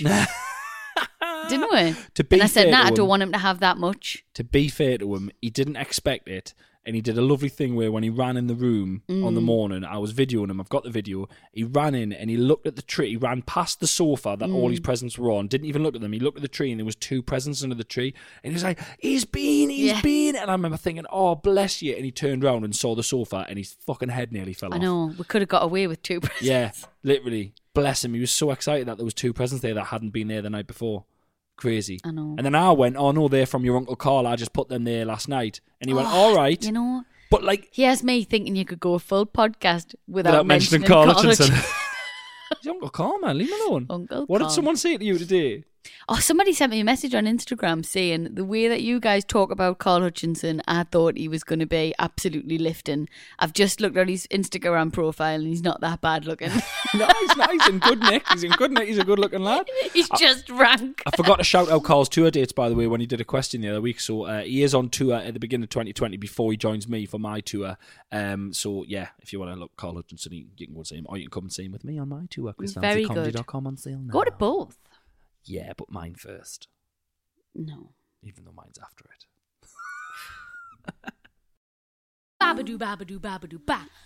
Speaker 6: Didn't we?
Speaker 7: To be
Speaker 6: And I said,
Speaker 7: fair
Speaker 6: nah,
Speaker 7: to
Speaker 6: I don't
Speaker 7: him-
Speaker 6: want him to have that much.
Speaker 7: To be fair to him, he didn't expect it. And he did a lovely thing where when he ran in the room on the
Speaker 6: Mm.
Speaker 7: morning, I was videoing him. I've got the video. He ran in and he looked at the tree. He ran past the sofa that all his
Speaker 6: Mm.
Speaker 7: presents were on. Didn't even look at them. He looked at the tree and there was two presents under the tree. And he was like, he's been, he's
Speaker 6: Yeah.
Speaker 7: been. And I remember thinking, oh, bless you. And he turned around and saw the sofa and his fucking head nearly fell
Speaker 6: I
Speaker 7: off.
Speaker 6: know. We could have got away with two presents.
Speaker 7: Yeah, literally. Bless him. He was so excited that there was two presents there that hadn't been there the night before. Crazy.
Speaker 6: I know.
Speaker 7: And then I went, oh no, they're from your Uncle Carl. I just put them there last night. And he went,
Speaker 6: Oh,
Speaker 7: all right.
Speaker 6: You know,
Speaker 7: But like,
Speaker 6: here's me thinking you could go a full podcast without,
Speaker 7: without mentioning
Speaker 6: mentioning
Speaker 7: Carl
Speaker 6: Carl
Speaker 7: Hutchinson.
Speaker 6: Hutchinson.
Speaker 7: He's Uncle Carl, man. Leave him alone.
Speaker 6: Uncle
Speaker 7: What
Speaker 6: Carl.
Speaker 7: did someone say to you today?
Speaker 6: Oh, somebody sent me a message on Instagram saying the way that you guys talk about Carl Hutchinson, I thought he was going to be absolutely lifting. I've just looked at his Instagram profile and he's not that bad looking.
Speaker 7: Nice, nice. In good nick. He's in good nick. He's a good looking lad.
Speaker 6: he's just rank.
Speaker 7: I forgot to shout out Carl's tour dates, by the way, when he did a question the other week. So uh, he is on tour at the beginning of twenty twenty before he joins me for my tour. Um, so yeah, if you want to look Carl Hutchinson, you you can go and see him, or you can come and see him with me on my tour. chris
Speaker 6: Very
Speaker 7: nancy comedy
Speaker 6: good.
Speaker 7: dot com on sale now.
Speaker 6: Go to both.
Speaker 7: Yeah, but mine first,
Speaker 6: No.
Speaker 7: even though mine's after it.
Speaker 3: Babadoo, babadoo, babadoo, ba.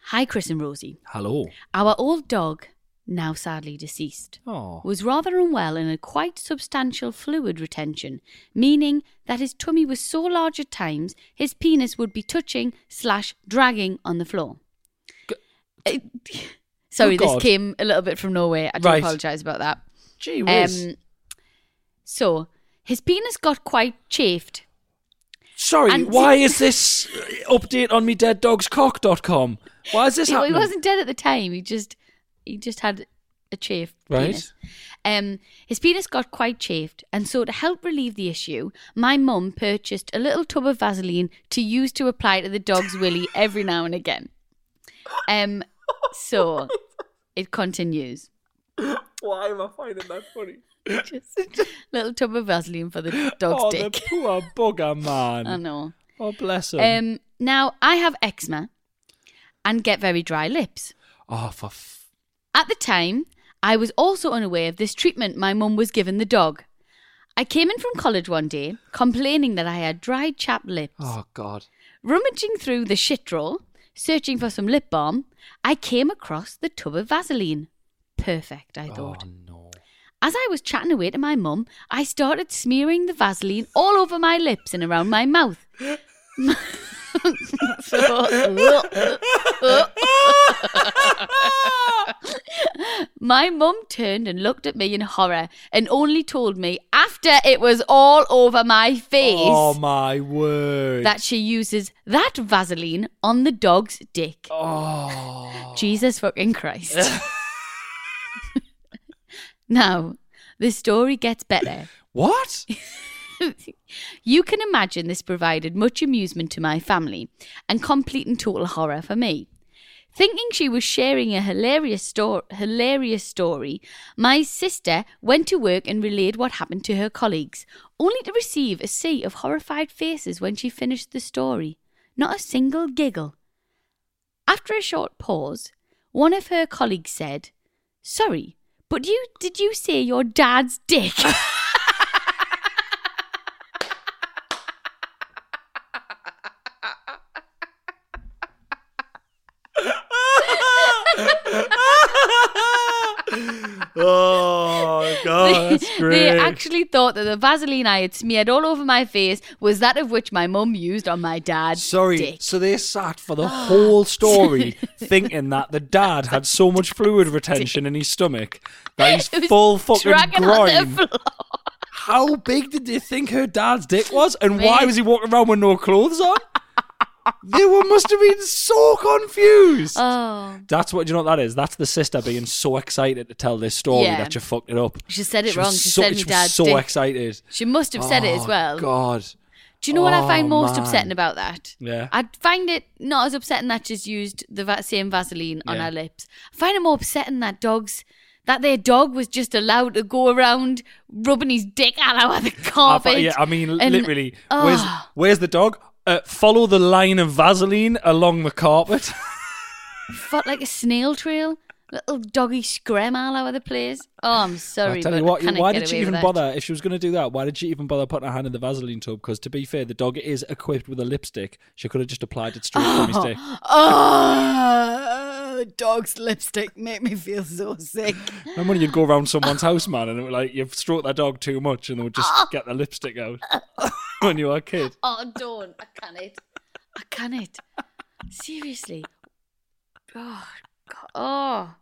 Speaker 6: Hi, Chris and Rosie.
Speaker 7: Hello.
Speaker 6: Our old dog, now sadly deceased,
Speaker 7: Oh.
Speaker 6: was rather unwell and had quite substantial fluid retention, meaning that his tummy was so large at times his penis would be touching slash dragging on the floor. Uh, sorry,
Speaker 7: Oh,
Speaker 6: this
Speaker 7: God.
Speaker 6: came a little bit from nowhere. I do
Speaker 7: Right.
Speaker 6: apologise about that.
Speaker 7: Gee whiz.
Speaker 6: Um, so, his penis got quite chafed.
Speaker 7: Sorry,
Speaker 6: and-
Speaker 7: why is this update on me dead dog's cock dot com? Why is this
Speaker 6: He, he
Speaker 7: happening?
Speaker 6: wasn't dead at the time. He just he just had a chafed
Speaker 7: Right.
Speaker 6: penis. Um, his penis got quite chafed, and so to help relieve the issue, my mum purchased a little tub of Vaseline to use to apply to the dog's willy every now and again. Um, so it continues.
Speaker 7: Why am I finding that funny?
Speaker 6: Just a little tub of Vaseline for the dog's
Speaker 7: Oh,
Speaker 6: dick.
Speaker 7: the poor bugger, man.
Speaker 6: I know.
Speaker 7: Oh, bless him.
Speaker 6: Um, now I have eczema and get very dry lips.
Speaker 7: oh, for f-
Speaker 6: At the time, I was also unaware of this treatment my mum was giving the dog. I came in from college one day complaining that I had dry, chapped lips.
Speaker 7: Oh, God.
Speaker 6: Rummaging through the shit drawer, searching for some lip balm, I came across the tub of Vaseline. Perfect, I thought.
Speaker 7: Oh, no.
Speaker 6: As I was chatting away to my mum, I started smearing the Vaseline all over my lips and around my mouth. My mum turned and looked at me in horror and only told me after it was all over my face
Speaker 7: Oh, my word.
Speaker 6: that she uses that Vaseline on the dog's dick.
Speaker 7: Oh.
Speaker 6: Jesus fucking Christ. Now, the story gets better.
Speaker 7: What?
Speaker 6: You can imagine this provided much amusement to my family and complete and total horror for me. Thinking she was sharing a hilarious, sto- hilarious story, my sister went to work and relayed what happened to her colleagues, only to receive a sea of horrified faces when she finished the story. Not a single giggle. After a short pause, one of her colleagues said, "Sorry, but you did you say your dad's dick?"
Speaker 7: Oh, God, that's great.
Speaker 6: They actually thought that the Vaseline I had smeared all over my face was that of which my mum used on my dad's
Speaker 7: Sorry,
Speaker 6: dick.
Speaker 7: so they sat for the whole story thinking that the dad had so much fluid retention in his stomach that
Speaker 6: It
Speaker 7: he's
Speaker 6: was
Speaker 7: full fucking
Speaker 6: dragging on the
Speaker 7: groin.
Speaker 6: floor.
Speaker 7: How big did they think her dad's dick was? And why
Speaker 6: Mate.
Speaker 7: was he walking around with no clothes on? They were, must have been so confused.
Speaker 6: Oh,
Speaker 7: That's what, do you know what that is? That's the sister being so excited to tell this story
Speaker 6: Yeah.
Speaker 7: that you fucked it up.
Speaker 6: she said it
Speaker 7: She
Speaker 6: wrong.
Speaker 7: was
Speaker 6: She
Speaker 7: so,
Speaker 6: said
Speaker 7: she
Speaker 6: my
Speaker 7: was
Speaker 6: dad's
Speaker 7: so
Speaker 6: dick.
Speaker 7: excited.
Speaker 6: She must have said it as
Speaker 7: Oh,
Speaker 6: well.
Speaker 7: God.
Speaker 6: Do you know what I find
Speaker 7: Oh,
Speaker 6: most
Speaker 7: man.
Speaker 6: upsetting about that?
Speaker 7: Yeah.
Speaker 6: I find it not as upsetting that she's used the va- same Vaseline on
Speaker 7: Yeah.
Speaker 6: her lips. I find it more upsetting that dogs, that their dog was just allowed to go around rubbing his dick all over the
Speaker 7: I
Speaker 6: carpet.
Speaker 7: thought- yeah, I mean,
Speaker 6: And-
Speaker 7: literally.
Speaker 6: Oh.
Speaker 7: Where's, where's the dog? Uh, follow the line of Vaseline along the carpet.
Speaker 6: Fought like a snail trail. Little doggy scream all over the place. Oh, I'm sorry,
Speaker 7: I tell
Speaker 6: but
Speaker 7: you what,
Speaker 6: I cannot
Speaker 7: why
Speaker 6: get
Speaker 7: did she
Speaker 6: away
Speaker 7: even
Speaker 6: with that.
Speaker 7: bother? If she was going to do that, why did she even bother putting her hand in the Vaseline tub? Because to be fair, the dog is equipped with a lipstick. She could have just applied it straight from his dick.
Speaker 6: Oh, the dog's lipstick make me feel so sick.
Speaker 7: Remember when you'd go around someone's house, man, and it was like you've stroked that dog too much, and they would just get the lipstick out when you were a kid.
Speaker 6: Oh, don't. I can't. I can't. Seriously. Oh, God. Oh.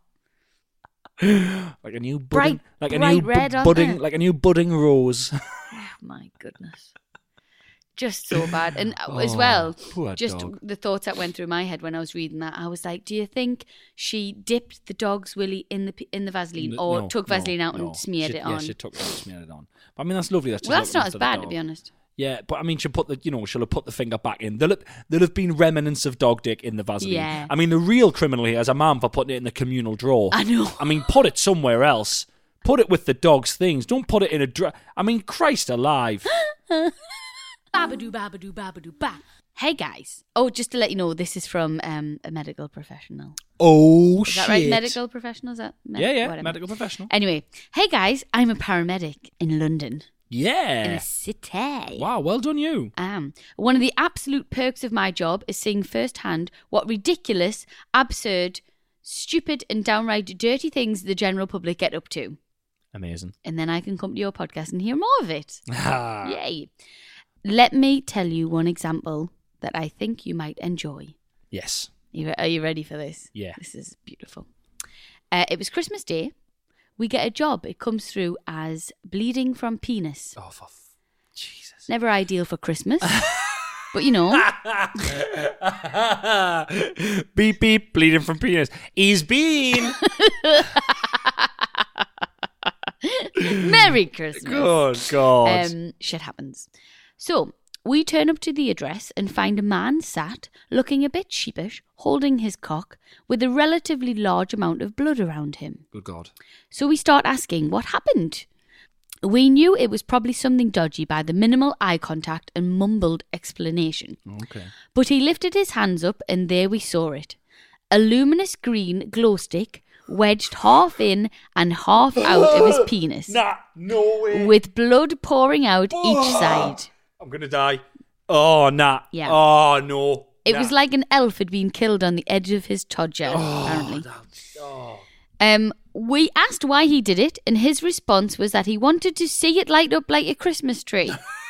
Speaker 7: Like a new budding,
Speaker 6: Bright-
Speaker 7: like a
Speaker 6: bright
Speaker 7: new
Speaker 6: red,
Speaker 7: bu-
Speaker 6: aren't
Speaker 7: budding,
Speaker 6: they?
Speaker 7: like a new budding rose.
Speaker 6: Oh, my goodness. Just so bad. And uh, as
Speaker 7: Oh,
Speaker 6: well,
Speaker 7: poor
Speaker 6: just
Speaker 7: dog.
Speaker 6: the thoughts that went through my head when I was reading that, I was like, do you think she dipped the dog's willy in the p- in the Vaseline
Speaker 7: N-
Speaker 6: or
Speaker 7: no,
Speaker 6: took
Speaker 7: no,
Speaker 6: Vaseline out
Speaker 7: no.
Speaker 6: and smeared
Speaker 7: She-
Speaker 6: it on?
Speaker 7: Yeah, she took it out and smeared it on. But I mean, that's lovely. That's
Speaker 6: Well, that's not as bad, to be honest.
Speaker 7: Yeah, but I mean, she'll put the, you know, she'll have put the finger back in. There'll have, there'll have been remnants of dog dick in the Vaseline.
Speaker 6: Yeah.
Speaker 7: I mean, the real criminal here is a man for putting it in the communal drawer.
Speaker 6: I know.
Speaker 7: I mean, put it somewhere else. Put it with the dog's things. Don't put it in a dra- I mean, Christ alive.
Speaker 6: Babadoo, babadoo, babadoo, ba. Hey guys. Oh, just to let you know, this is from um, a medical professional.
Speaker 7: Oh,
Speaker 6: Is
Speaker 7: shit.
Speaker 6: that right? Medical professional? Is that? Med-
Speaker 7: Yeah, yeah,
Speaker 6: whatever.
Speaker 7: medical professional.
Speaker 6: Anyway, hey guys, I'm a paramedic in London.
Speaker 7: Yeah.
Speaker 6: in a city.
Speaker 7: Wow, well done you.
Speaker 6: Um, one of the absolute perks of my job is seeing firsthand what ridiculous, absurd, stupid and downright dirty things the general public get up to.
Speaker 7: Amazing.
Speaker 6: And then I can come to your podcast and hear more of it. Yay. Let me tell you one example that I think you might enjoy.
Speaker 7: Yes.
Speaker 6: You, are you ready for this?
Speaker 7: Yeah.
Speaker 6: This is beautiful. Uh, it was Christmas Day. We get a job. It comes through as bleeding from penis.
Speaker 7: Oh, for f- Jesus.
Speaker 6: Never ideal for Christmas. But, you know.
Speaker 7: Beep, beep, bleeding from penis. He's been.
Speaker 6: Merry Christmas.
Speaker 7: Good God.
Speaker 6: Um, shit happens. So, we turn up to the address and find a man sat, looking a bit sheepish, holding his cock, with a relatively large amount of blood around him.
Speaker 7: Good God.
Speaker 6: So we start asking what happened. We knew it was probably something dodgy by the minimal eye contact and mumbled explanation.
Speaker 7: Okay.
Speaker 6: But he lifted his hands up and there we saw it. A luminous green glow stick wedged half in and half out of his penis.
Speaker 7: Nah, no way.
Speaker 6: With blood pouring out each side.
Speaker 7: I'm going to die. Oh, nah.
Speaker 6: Yeah.
Speaker 7: Oh, no.
Speaker 6: It
Speaker 7: nah.
Speaker 6: was like an elf had been killed on the edge of his todger,
Speaker 7: Oh,
Speaker 6: apparently.
Speaker 7: that's- oh.
Speaker 6: Um, we asked why he did it, and his response was that he wanted to see it light up like a Christmas tree.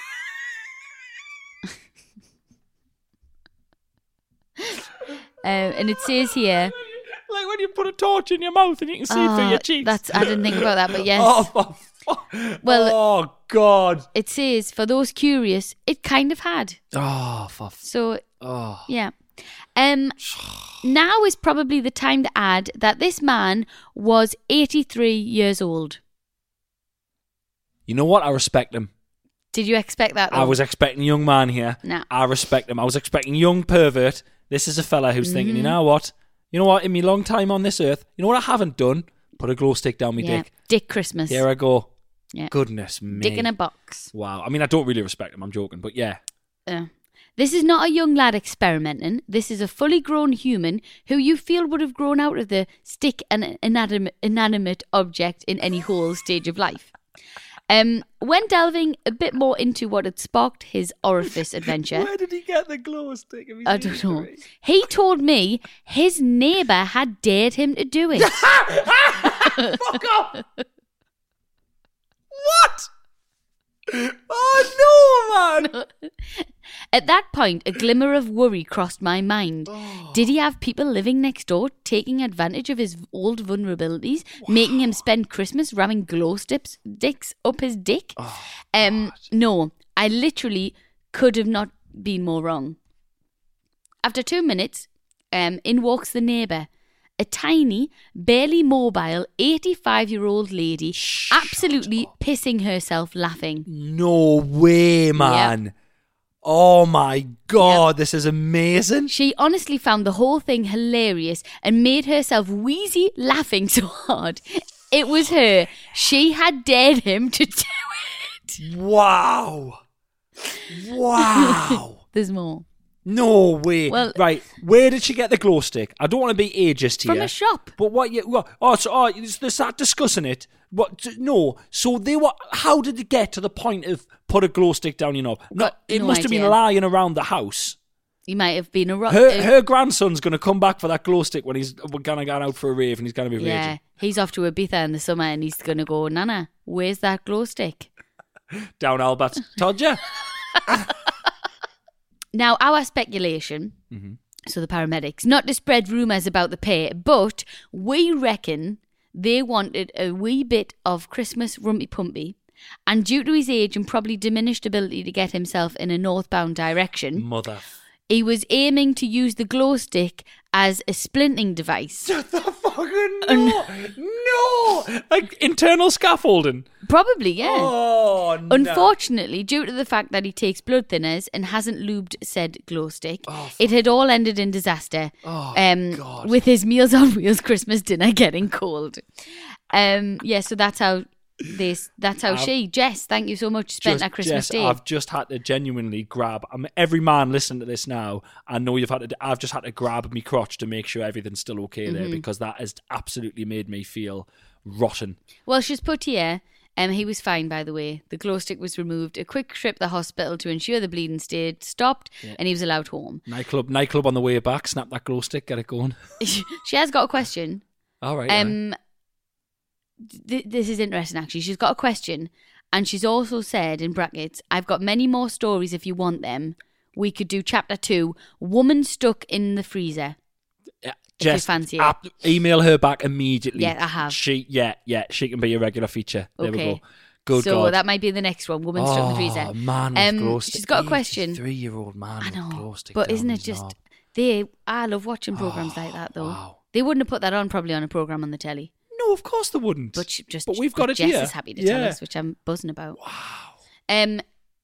Speaker 6: uh, and it says here...
Speaker 7: Like when you put a torch in your mouth and you can see it through
Speaker 6: Ah,
Speaker 7: your cheeks.
Speaker 6: That's, I didn't think about that, but yes.
Speaker 7: Oh, for fuck.
Speaker 6: Well,
Speaker 7: oh, God.
Speaker 6: It says, for those curious, it kind of had.
Speaker 7: Oh, for f-
Speaker 6: So,
Speaker 7: oh.
Speaker 6: yeah. Um, now is probably the time to add that this man was eighty-three years old.
Speaker 7: You know what? I respect him.
Speaker 6: Did you expect that, though?
Speaker 7: I was expecting a young man here.
Speaker 6: No.
Speaker 7: I respect him. I was expecting young pervert. This is a fella who's thinking, you
Speaker 6: Mhm.
Speaker 7: know what? You know what? In my long time on this earth, you know what I haven't done? Put a glow stick down my
Speaker 6: Yeah.
Speaker 7: dick.
Speaker 6: Dick Christmas.
Speaker 7: Here I go.
Speaker 6: Yeah.
Speaker 7: Goodness me.
Speaker 6: Dick in a box.
Speaker 7: Wow. I mean, I don't really respect him. I'm joking. But yeah.
Speaker 6: Uh, this is not a young lad experimenting. This is a fully grown human who you feel would have grown out of the stick and inanimate, inanimate object in any whole stage of life. Um, when delving a bit more into what had sparked his orifice adventure,
Speaker 7: Where did he get the glow stick? Have you
Speaker 6: I
Speaker 7: seen
Speaker 6: don't
Speaker 7: it
Speaker 6: know.
Speaker 7: already?
Speaker 6: He told me his neighbour had dared him to do it.
Speaker 7: Fuck off! What? Oh, no, man!
Speaker 6: At that point, a glimmer of worry crossed my mind. Did he have people living next door taking advantage of his old vulnerabilities, making him spend Christmas ramming glow sticks, dicks up his dick?
Speaker 7: Oh,
Speaker 6: um, no, I literally could have not been more wrong. After two minutes, um, in walks the neighbour. A tiny, barely mobile, eighty-five-year-old lady, absolutely pissing herself laughing.
Speaker 7: No way, man. Oh my God,
Speaker 6: Yep.
Speaker 7: this is amazing.
Speaker 6: She honestly found the whole thing hilarious and made herself wheezy laughing so hard. It was her. She had dared him to do it.
Speaker 7: Wow. Wow.
Speaker 6: There's more.
Speaker 7: No way.
Speaker 6: Well-
Speaker 7: right, where did she get the glow stick? I don't want to be ageist here.
Speaker 6: From a shop.
Speaker 7: But what? You, what oh, so oh, they start discussing it. What? t- No. So they were. How did they get to the point of put a glow stick down your knob? No,
Speaker 6: Got
Speaker 7: it
Speaker 6: no
Speaker 7: must have been
Speaker 6: idea.
Speaker 7: lying around the house.
Speaker 6: He might have been a rock.
Speaker 7: Her, her grandson's going to come back for that glow stick when he's going to go out for a rave and he's going to be
Speaker 6: Yeah,
Speaker 7: raging.
Speaker 6: he's off to Ibiza in the summer and he's going to go, Nana, where's that glow stick?
Speaker 7: Down Albert. Told ya.
Speaker 6: Now, our speculation,
Speaker 7: Mm-hmm.
Speaker 6: so the paramedics, not to spread rumours about the pair, but we reckon they wanted a wee bit of Christmas rumpy pumpy, and due to his age and probably diminished ability to get himself in a northbound direction,
Speaker 7: Mother.
Speaker 6: he was aiming to use the glow stick as a splinting device.
Speaker 7: The fucking no. No. Like internal scaffolding.
Speaker 6: Probably, yeah.
Speaker 7: Oh, no.
Speaker 6: Unfortunately, due to the fact that he takes blood thinners and hasn't lubed said glow stick,
Speaker 7: Oh,
Speaker 6: it had all ended in disaster.
Speaker 7: Oh,
Speaker 6: um,
Speaker 7: God.
Speaker 6: With his Meals on Wheels Christmas dinner getting cold. Um, yeah, so that's how this. That's how
Speaker 7: I've-
Speaker 6: she, Jess. Thank you so much. Spent
Speaker 7: Just-
Speaker 6: that Christmas
Speaker 7: Jess,
Speaker 6: day.
Speaker 7: I've just had to genuinely grab. I mean, every man listening to this now, I know you've had to. I've just had to grab me crotch to make sure everything's still okay there
Speaker 6: Mhm.
Speaker 7: because that has absolutely made me feel rotten.
Speaker 6: Well, she's put here. Um, he was fine, by the way. The glow stick was removed. A quick trip to the hospital to ensure the bleeding stayed stopped,
Speaker 7: Yeah.
Speaker 6: and he was allowed home.
Speaker 7: Nightclub, nightclub on the way back. Snap that glow stick, get it going.
Speaker 6: She has got a question.
Speaker 7: All right.
Speaker 6: Um, th- this is interesting, actually. She's got a question, and she's also said in brackets, "I've got many more stories if you want them. We could do chapter two, woman stuck in the freezer."
Speaker 7: Yeah,
Speaker 6: if you
Speaker 7: just
Speaker 6: fancy it.
Speaker 7: ap- email her back immediately.
Speaker 6: Yeah, I have.
Speaker 7: She, yeah, yeah, she can be a regular feature. There we
Speaker 6: Okay.
Speaker 7: go. Good
Speaker 6: so
Speaker 7: God.
Speaker 6: that might be the next one, woman stuck in the freezer.
Speaker 7: Oh, man with
Speaker 6: Um,
Speaker 7: glow stick.
Speaker 6: she's got a question.
Speaker 7: Three-year-old man
Speaker 6: I
Speaker 7: with
Speaker 6: know,
Speaker 7: glow stick
Speaker 6: but
Speaker 7: down
Speaker 6: isn't it
Speaker 7: his
Speaker 6: just
Speaker 7: knob.
Speaker 6: they? I love watching programs like that, though.
Speaker 7: Wow.
Speaker 6: They wouldn't have put that on probably on a program on the telly.
Speaker 7: No, of course they wouldn't.
Speaker 6: But she just,
Speaker 7: But we've got
Speaker 6: but
Speaker 7: it
Speaker 6: Jess
Speaker 7: here.
Speaker 6: is happy to
Speaker 7: Yeah.
Speaker 6: tell us, which I'm buzzing about.
Speaker 7: Wow.
Speaker 6: Um,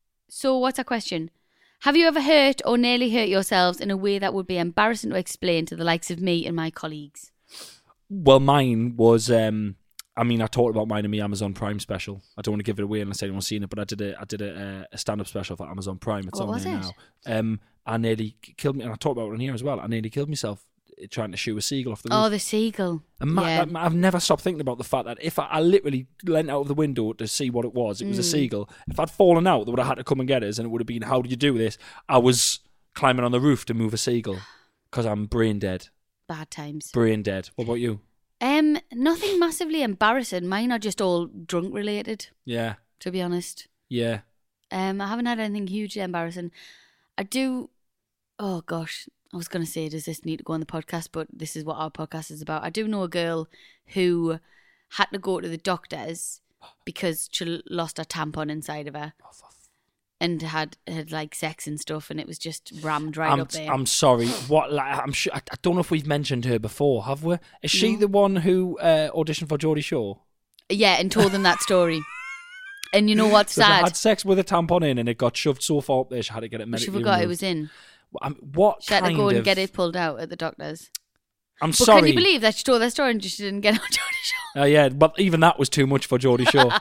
Speaker 6: so what's our question? Have you ever hurt or nearly hurt yourselves in a way that would be embarrassing to explain to the likes of me and my colleagues?
Speaker 7: Well, mine was. Um, I mean, I talked about mine in my Amazon Prime special. I don't want to give it away unless anyone's seen it, but I did a I did a, a stand-up special for Amazon Prime. It's
Speaker 6: What
Speaker 7: on
Speaker 6: was
Speaker 7: there
Speaker 6: it?
Speaker 7: now. Um, I nearly killed me, and I talked about it on here as well. I nearly killed myself trying to shoot a seagull off the roof.
Speaker 6: Oh, the seagull.
Speaker 7: And ma-
Speaker 6: yeah.
Speaker 7: that- I've never stopped thinking about the fact that if I, I literally leant out of the window to see what it was, it was a
Speaker 6: Mm.
Speaker 7: seagull. If I'd fallen out, they would have had to come and get us, and it would have been, how do you do this? I was climbing on the roof to move a seagull because I'm brain dead.
Speaker 6: Bad times.
Speaker 7: Brain dead. What about you?
Speaker 6: Um, nothing massively embarrassing. Mine are just all drunk related,
Speaker 7: Yeah.
Speaker 6: to be honest.
Speaker 7: Yeah.
Speaker 6: Um, I haven't had anything hugely embarrassing. I do. Oh gosh, I was going to say, does this need to go on the podcast? But this is what our podcast is about. I do know a girl who had to go to the doctors because she lost her tampon inside of her, and had had like sex and stuff, and it was just rammed right
Speaker 7: I'm,
Speaker 6: up there.
Speaker 7: I'm sorry. What? Like, I'm sure. I, I don't know if we've mentioned her before, have we? Is she
Speaker 6: No.
Speaker 7: the one who uh, auditioned for Geordie Shore?
Speaker 6: Yeah, and told them that story. And you know what's
Speaker 7: So she
Speaker 6: sad?
Speaker 7: had sex with a tampon in, and it got shoved so far up there, she had to get it
Speaker 6: She
Speaker 7: medically
Speaker 6: forgot it
Speaker 7: removed.
Speaker 6: was in.
Speaker 7: Um, what
Speaker 6: She had
Speaker 7: kind
Speaker 6: to go and
Speaker 7: of-
Speaker 6: get it pulled out at the doctor's.
Speaker 7: I'm
Speaker 6: But
Speaker 7: sorry.
Speaker 6: can you believe that she told that story and just didn't get on Geordie Shore?
Speaker 7: Uh, yeah, but even that was too much for Geordie Shore.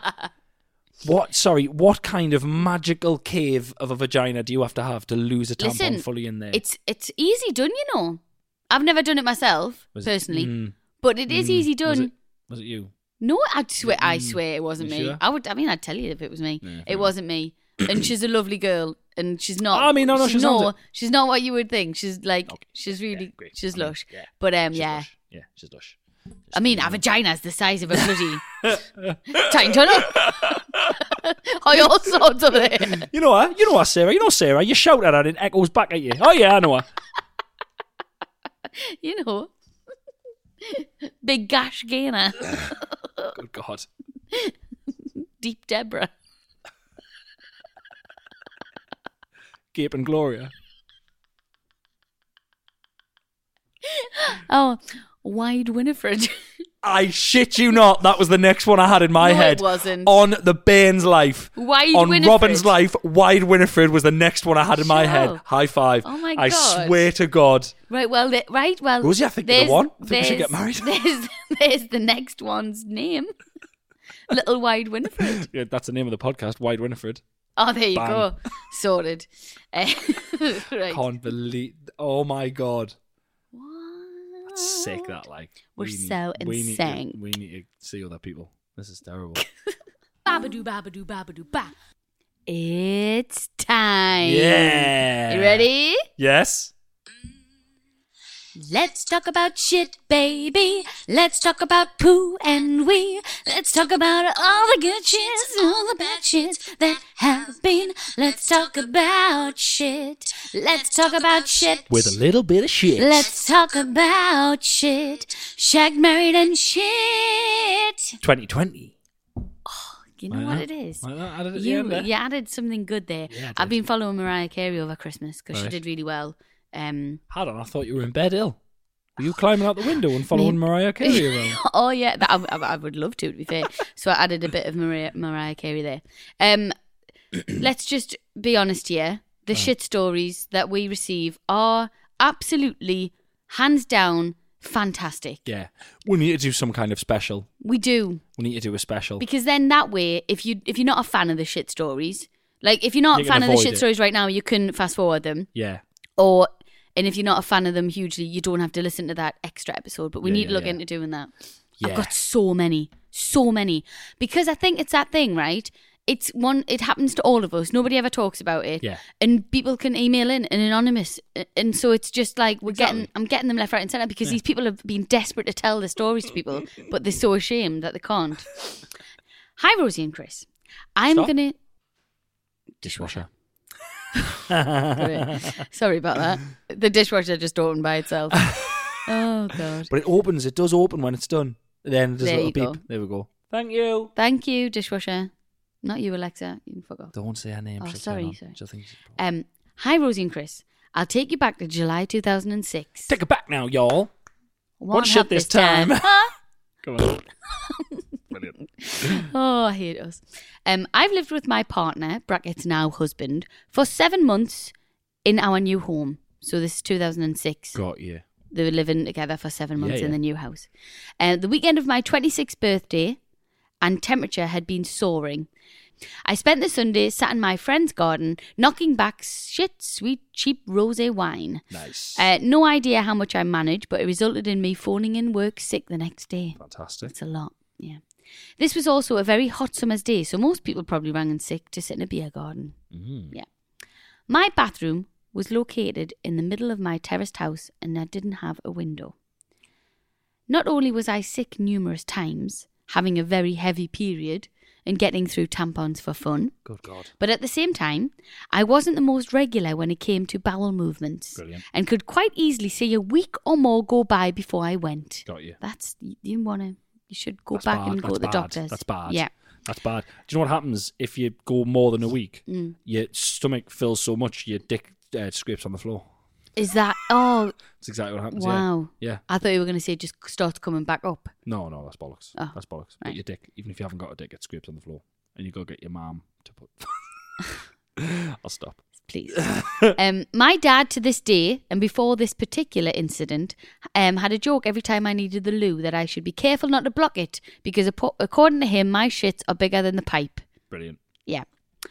Speaker 7: What? Sorry, what kind of magical cave of a vagina do you have to have to lose a tampon
Speaker 6: Listen,
Speaker 7: fully in there?
Speaker 6: It's it's easy done, you know. I've never done it myself
Speaker 7: Was it-
Speaker 6: personally,
Speaker 7: Mm.
Speaker 6: but it is
Speaker 7: Mm.
Speaker 6: easy
Speaker 7: Was
Speaker 6: done.
Speaker 7: it, was it you?
Speaker 6: No, I'd swear. I
Speaker 7: Mm.
Speaker 6: swear it wasn't
Speaker 7: You
Speaker 6: me.
Speaker 7: sure?
Speaker 6: I would. I mean, I'd tell you if it was me.
Speaker 7: Yeah, fair
Speaker 6: it wasn't me. And she's a lovely girl, and she's not.
Speaker 7: I mean, no, no,
Speaker 6: she's
Speaker 7: she sounds
Speaker 6: no,
Speaker 7: it.
Speaker 6: she's not what you would think. She's like,
Speaker 7: Okay,
Speaker 6: she's
Speaker 7: yeah,
Speaker 6: really,
Speaker 7: yeah, great.
Speaker 6: she's
Speaker 7: I mean,
Speaker 6: lush.
Speaker 7: yeah.
Speaker 6: But um,
Speaker 7: She's
Speaker 6: yeah.
Speaker 7: lush. Yeah, she's lush.
Speaker 6: I mean, our vagina's the size of a bloody tiny tunnel. I all sorts of it.
Speaker 7: You know her? You know her, Sarah. You know Sarah. You shout at her and it echoes back at you. Oh, yeah, I know her.
Speaker 6: You know, big gash gainer,
Speaker 7: Good God.
Speaker 6: deep Deborah.
Speaker 7: Gape and Gloria.
Speaker 6: Oh, wide Winifred.
Speaker 7: I shit you not. That was the next one I had in my
Speaker 6: No, it
Speaker 7: head.
Speaker 6: wasn't.
Speaker 7: On the Bairn's life.
Speaker 6: Wide
Speaker 7: On
Speaker 6: Winifred.
Speaker 7: Robin's life, Wide Winifred was the next one I had in my
Speaker 6: Sure.
Speaker 7: head. High five.
Speaker 6: Oh my
Speaker 7: I
Speaker 6: God.
Speaker 7: swear to God.
Speaker 6: Right, well, the, right, well.
Speaker 7: Rosie, I think you're the
Speaker 6: there's-
Speaker 7: one. I think we should
Speaker 6: there's-
Speaker 7: get married.
Speaker 6: There's, there's the next one's name. Little Wide Winifred.
Speaker 7: Yeah, that's the name of the podcast, Wide Winifred.
Speaker 6: Oh, there you
Speaker 7: Bang.
Speaker 6: go. Sorted. Uh, right.
Speaker 7: Can't believe. Oh my God.
Speaker 6: What?
Speaker 7: That's sick, that like.
Speaker 6: We're
Speaker 7: We need-
Speaker 6: so
Speaker 7: we need to-
Speaker 6: insane.
Speaker 7: We need to see other people. This is terrible.
Speaker 3: Babadoo, babadoo, babadoo, ba.
Speaker 6: It's time.
Speaker 7: Yeah.
Speaker 6: You ready?
Speaker 7: Yes.
Speaker 3: Let's talk about shit, baby. Let's talk about poo and wee. Let's talk about all the good shits, all the bad shits that have been. Let's talk about shit. Let's talk about shit.
Speaker 7: With a little bit of shit.
Speaker 3: Let's talk about shit. Shagged, married, and shit.
Speaker 7: twenty twenty.
Speaker 6: You know
Speaker 7: Like
Speaker 6: what
Speaker 7: that?
Speaker 6: it is?
Speaker 7: Like that? Added at the
Speaker 6: You,
Speaker 7: end there?
Speaker 6: you added something good there.
Speaker 7: Yeah, I
Speaker 6: I've
Speaker 7: did.
Speaker 6: been following Mariah Carey over Christmas because she
Speaker 7: Right.
Speaker 6: did really well. Um,
Speaker 7: Hold on, I thought you were in bed ill. Were you climbing out the window and following Mariah Carey around?
Speaker 6: oh yeah, that, I, I, I would love to. To be fair, so I added a bit of Mariah, Mariah Carey there. Um, let's just be honest here. The shit stories that we receive are absolutely, hands down, fantastic.
Speaker 7: Yeah. We need to do some kind of special.
Speaker 6: We do,
Speaker 7: We need to do a special.
Speaker 6: because then that way, if you if you're not a fan of the shit stories, like if you're not
Speaker 7: You
Speaker 6: a
Speaker 7: can
Speaker 6: fan of the
Speaker 7: avoid
Speaker 6: shit
Speaker 7: it.
Speaker 6: stories right now, you can fast forward them.
Speaker 7: Yeah.
Speaker 6: Or, and if you're not a fan of them hugely, you don't have to listen to that extra episode. But we
Speaker 7: Yeah,
Speaker 6: need
Speaker 7: yeah,
Speaker 6: to look
Speaker 7: yeah.
Speaker 6: into doing that.
Speaker 7: Yeah.
Speaker 6: I've got so many. So many. Because I think it's that thing, right? It's one, it happens to all of us. Nobody ever talks about it.
Speaker 7: Yeah.
Speaker 6: And people can email in and anonymous. And so it's just like, we're
Speaker 7: Exactly.
Speaker 6: getting, I'm getting them left, right and centre because these people have been desperate to tell their stories to people, but they're so ashamed that they can't. Hi, Rosie and Chris. I'm
Speaker 7: Stop.
Speaker 6: going to...
Speaker 7: Dishwasher.
Speaker 6: Sorry. Sorry about that. The dishwasher just opened by itself. Oh, God.
Speaker 7: But it opens. It does open when it's done. Then it does
Speaker 6: There
Speaker 7: a little
Speaker 6: you
Speaker 7: beep.
Speaker 6: go.
Speaker 7: There we go. Thank you.
Speaker 6: Thank you, dishwasher. Not you, Alexa. You can fuck off.
Speaker 7: Don't say her name.
Speaker 6: Oh,
Speaker 7: she'll
Speaker 6: sorry,
Speaker 7: turn on.
Speaker 6: sorry.
Speaker 7: She'll think she's-
Speaker 6: Um, hi, Rosie and Chris. I'll take you back to July two thousand six.
Speaker 7: Take it back now, y'all.
Speaker 6: Won't
Speaker 7: One shit
Speaker 6: help
Speaker 7: this time.
Speaker 6: Huh?
Speaker 7: Come on. Brilliant.
Speaker 6: Oh, I hate us. Um, I've lived with my partner, brackets now husband, for seven months in our new home. So this is two thousand six.
Speaker 7: Got you.
Speaker 6: They were living together for seven months
Speaker 7: Yeah,
Speaker 6: in
Speaker 7: yeah.
Speaker 6: the new house. Uh, the weekend of my twenty-sixth birthday, and temperature had been soaring. I spent the Sunday sat in my friend's garden, knocking back shit, sweet, cheap rosé wine.
Speaker 7: Nice.
Speaker 6: Uh, no idea how much I managed, but it resulted in me phoning in work sick the next day.
Speaker 7: Fantastic.
Speaker 6: It's a lot, yeah. This was also a very hot summer's day, so most people probably rang in sick to sit in a beer garden.
Speaker 7: Mm.
Speaker 6: Yeah. My bathroom was located in the middle of my terraced house, and I didn't have a window. Not only was I sick numerous times, having a very heavy period, and getting through tampons for fun,
Speaker 7: Good God.
Speaker 6: but at the same time, I wasn't the most regular when it came to bowel movements.
Speaker 7: Brilliant.
Speaker 6: And could quite easily see a week or more go by before I went.
Speaker 7: Got you.
Speaker 6: That's, you, you want to, you should go
Speaker 7: That's
Speaker 6: back
Speaker 7: bad.
Speaker 6: and go
Speaker 7: That's
Speaker 6: to the
Speaker 7: bad.
Speaker 6: doctors.
Speaker 7: That's bad.
Speaker 6: Yeah.
Speaker 7: That's bad. Do you know what happens if you go more than a week?
Speaker 6: Mm.
Speaker 7: Your stomach fills so much, your dick uh, scrapes on the floor.
Speaker 6: Is that, oh,
Speaker 7: That's exactly what happens.
Speaker 6: wow.
Speaker 7: Yeah. yeah.
Speaker 6: I thought you were going to say it just starts coming back up.
Speaker 7: No, no, that's bollocks.
Speaker 6: Oh,
Speaker 7: that's bollocks. But
Speaker 6: right.
Speaker 7: your dick, even if you haven't got a dick, it scrapes on the floor. And you go get your mum to put... I'll stop.
Speaker 6: Please. um, my dad to this day, and before this particular incident, um, had a joke every time I needed the loo that I should be careful not to block it because apo- according to him, my shits are bigger than the pipe.
Speaker 7: Brilliant.
Speaker 6: Yeah.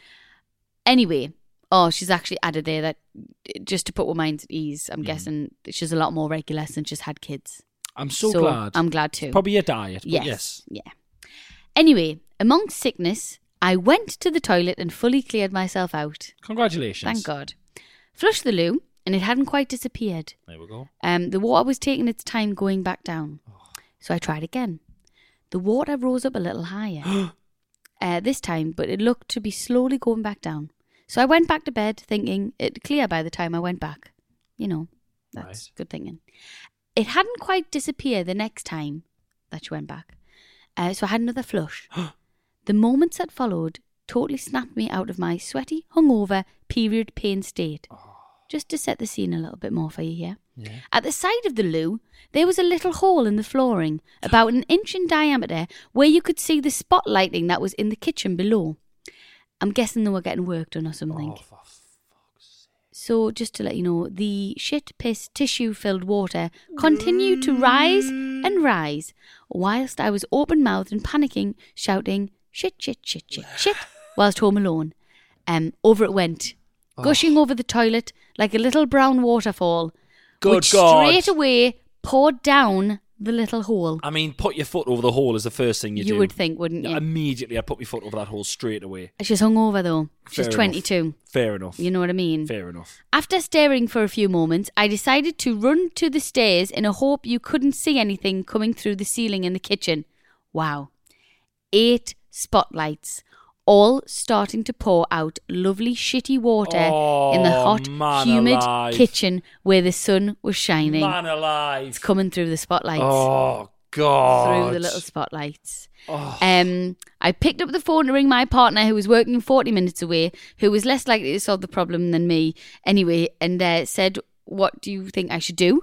Speaker 6: Anyway, oh, she's actually added there that just to put our minds at ease, I'm
Speaker 7: Mm.
Speaker 6: guessing she's a lot more regular since she's had kids.
Speaker 7: I'm so,
Speaker 6: So,
Speaker 7: glad.
Speaker 6: I'm glad too.
Speaker 7: Probably your diet, but
Speaker 6: Yes.
Speaker 7: yes.
Speaker 6: Yeah. Anyway, amongst sickness, I went to the toilet and fully cleared myself out.
Speaker 7: Congratulations.
Speaker 6: Thank God. Flushed the loo, and it hadn't quite disappeared.
Speaker 7: There we go.
Speaker 6: Um, the water was taking its time going back down. So I tried again. The water rose up a little higher uh, this time, but it looked to be slowly going back down. So I went back to bed thinking it'd clear by the time I went back. You know, that's
Speaker 7: Right.
Speaker 6: good thinking. It hadn't quite disappeared the next time that she went back. Uh, so I had another flush. The moments that followed totally snapped me out of my sweaty, hungover, period pain state. Just to set the scene a little bit more for you here.
Speaker 7: Yeah.
Speaker 6: At the side of the loo, there was a little hole in the flooring, about an inch in diameter, where you could see the spotlighting that was in the kitchen below. I'm guessing they were getting work done or something.
Speaker 7: Oh, for fuck's sake.
Speaker 6: So, just to let you know, the shit, piss, tissue-filled water continued to rise and rise, whilst I was open-mouthed and panicking, shouting, shit, shit, shit, shit, shit, whilst home alone. Um, over it went, gushing over the toilet like a little brown waterfall,
Speaker 7: Good
Speaker 6: which
Speaker 7: God.
Speaker 6: straight away poured down the little hole.
Speaker 7: I mean, put your foot over the hole is the first thing you,
Speaker 6: You
Speaker 7: do.
Speaker 6: would think, wouldn't you?
Speaker 7: Immediately, I'd put my foot over that hole straight away.
Speaker 6: She's hungover, though. She's
Speaker 7: Fair enough.
Speaker 6: twenty-two.
Speaker 7: Fair enough.
Speaker 6: You know what I mean?
Speaker 7: Fair enough.
Speaker 6: After staring for a few moments, I decided to run to the stairs in a hope you couldn't see anything coming through the ceiling in the kitchen. Wow. Eight spotlights, all starting to pour out lovely shitty water in the
Speaker 7: Oh,
Speaker 6: hot,
Speaker 7: man
Speaker 6: humid
Speaker 7: alive.
Speaker 6: kitchen where the sun was shining.
Speaker 7: Man
Speaker 6: It's
Speaker 7: alive.
Speaker 6: coming through the spotlights.
Speaker 7: Oh, God.
Speaker 6: Through the little spotlights. Um, I picked up the phone to ring my partner who was working forty minutes away, who was less likely to solve the problem than me anyway, and uh, said, what do you think I should do?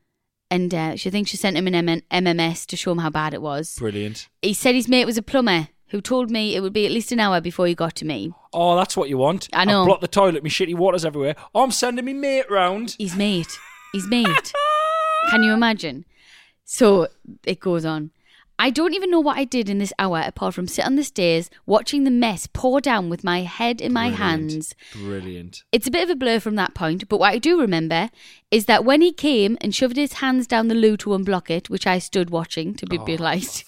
Speaker 6: And uh, she thinks she sent him an M- MMS to show him how bad it was.
Speaker 7: Brilliant.
Speaker 6: He said his mate was a plumber who told me it would be at least an hour before he got to me.
Speaker 7: Oh, that's what you want.
Speaker 6: I know.
Speaker 7: I've blocked the toilet, my shitty water's everywhere. I'm sending me mate round.
Speaker 6: His mate. His mate. Can you imagine? So it goes on. I don't even know what I did in this hour apart from sit on the stairs watching the mess pour down with my head in my
Speaker 7: Brilliant.
Speaker 6: hands.
Speaker 7: Brilliant.
Speaker 6: It's a bit of a blur from that point, but what I do remember is that when he came and shoved his hands down the loo to unblock it, which I stood watching to be
Speaker 7: Oh,
Speaker 6: polite,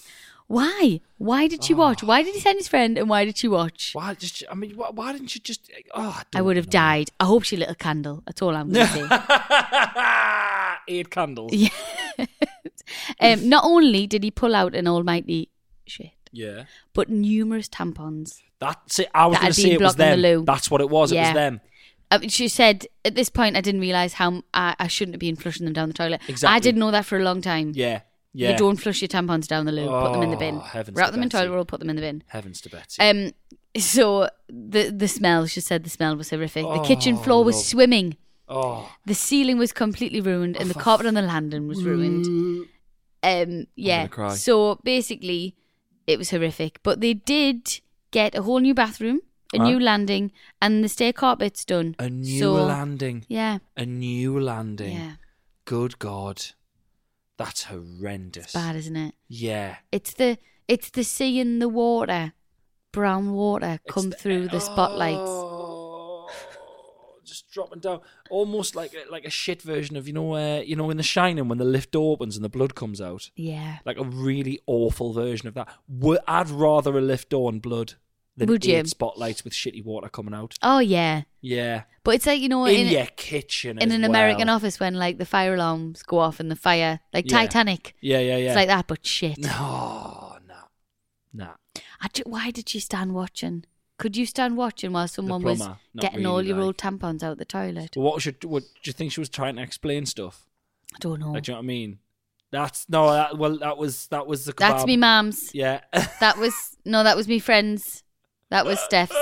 Speaker 6: Why? Why did she watch? Why did he send his friend and why did she watch?
Speaker 7: Why just? I mean, why, why didn't you just? Oh, I,
Speaker 6: I
Speaker 7: don't
Speaker 6: would have
Speaker 7: know.
Speaker 6: died. I hope she lit a candle. That's all I'm going to say.
Speaker 7: Eight candles.
Speaker 6: Yeah. um, not only did he pull out an almighty shit,
Speaker 7: Yeah.
Speaker 6: but numerous tampons.
Speaker 7: That's it. I was
Speaker 6: That
Speaker 7: going
Speaker 6: had
Speaker 7: to
Speaker 6: been
Speaker 7: say it was
Speaker 6: blocking the
Speaker 7: them.
Speaker 6: loo.
Speaker 7: That's what it was. It
Speaker 6: Yeah.
Speaker 7: was them.
Speaker 6: I mean, she said, at this point, I didn't realise how I, I shouldn't have been flushing them down the toilet.
Speaker 7: Exactly.
Speaker 6: I didn't know that for a long time.
Speaker 7: Yeah. Yeah.
Speaker 6: You don't flush your tampons down the loo. Put them in the bin.
Speaker 7: Oh, heavens
Speaker 6: Wrap
Speaker 7: to
Speaker 6: them in
Speaker 7: Betsy.
Speaker 6: toilet roll. Put them in the bin.
Speaker 7: Heavens to Betsy.
Speaker 6: Um. So the the smell. She said the smell was horrific. The
Speaker 7: Oh,
Speaker 6: kitchen floor was
Speaker 7: love.
Speaker 6: swimming.
Speaker 7: oh.
Speaker 6: The ceiling was completely ruined, and the carpet on the landing was ruined. Um. Yeah.
Speaker 7: gonna cry.
Speaker 6: So basically, it was horrific. But they did get a whole new bathroom, a
Speaker 7: Huh?
Speaker 6: new landing, and the stair carpet's done.
Speaker 7: A new
Speaker 6: So,
Speaker 7: landing.
Speaker 6: Yeah.
Speaker 7: A new landing.
Speaker 6: Yeah.
Speaker 7: Good God. That's horrendous.
Speaker 6: Bad, isn't it?
Speaker 7: Yeah.
Speaker 6: It's the it's the sea and the water, brown water,
Speaker 7: It's
Speaker 6: come
Speaker 7: the-
Speaker 6: through the spotlights.
Speaker 7: Oh, just dropping down, almost like a, like a shit version of you know uh, you know in The Shining when the lift opens and the blood comes out.
Speaker 6: Yeah.
Speaker 7: Like a really awful version of that. Would I'd rather a lift door and blood than
Speaker 6: Would
Speaker 7: eight
Speaker 6: you?
Speaker 7: spotlights with shitty water coming out.
Speaker 6: Oh yeah,
Speaker 7: Yeah,
Speaker 6: but it's like you know
Speaker 7: in,
Speaker 6: in,
Speaker 7: your kitchen
Speaker 6: in
Speaker 7: as
Speaker 6: an
Speaker 7: well.
Speaker 6: American office when like the fire alarms go off and the fire like
Speaker 7: Yeah.
Speaker 6: Titanic.
Speaker 7: Yeah, yeah, yeah.
Speaker 6: It's like that, but shit.
Speaker 7: No, no, no.
Speaker 6: I ju- why did you stand watching? Could you stand watching while someone was
Speaker 7: plumber, not
Speaker 6: getting all
Speaker 7: really,
Speaker 6: your
Speaker 7: like.
Speaker 6: old tampons out the toilet?
Speaker 7: Well, what was your, what do you think she was trying to explain stuff?
Speaker 6: I don't know.
Speaker 7: Like, do you know what I mean? That's no. That, well, that was that was the. Kebab.
Speaker 6: That's me, mum's.
Speaker 7: Yeah.
Speaker 6: That was no, that was me friends. That was Steph's.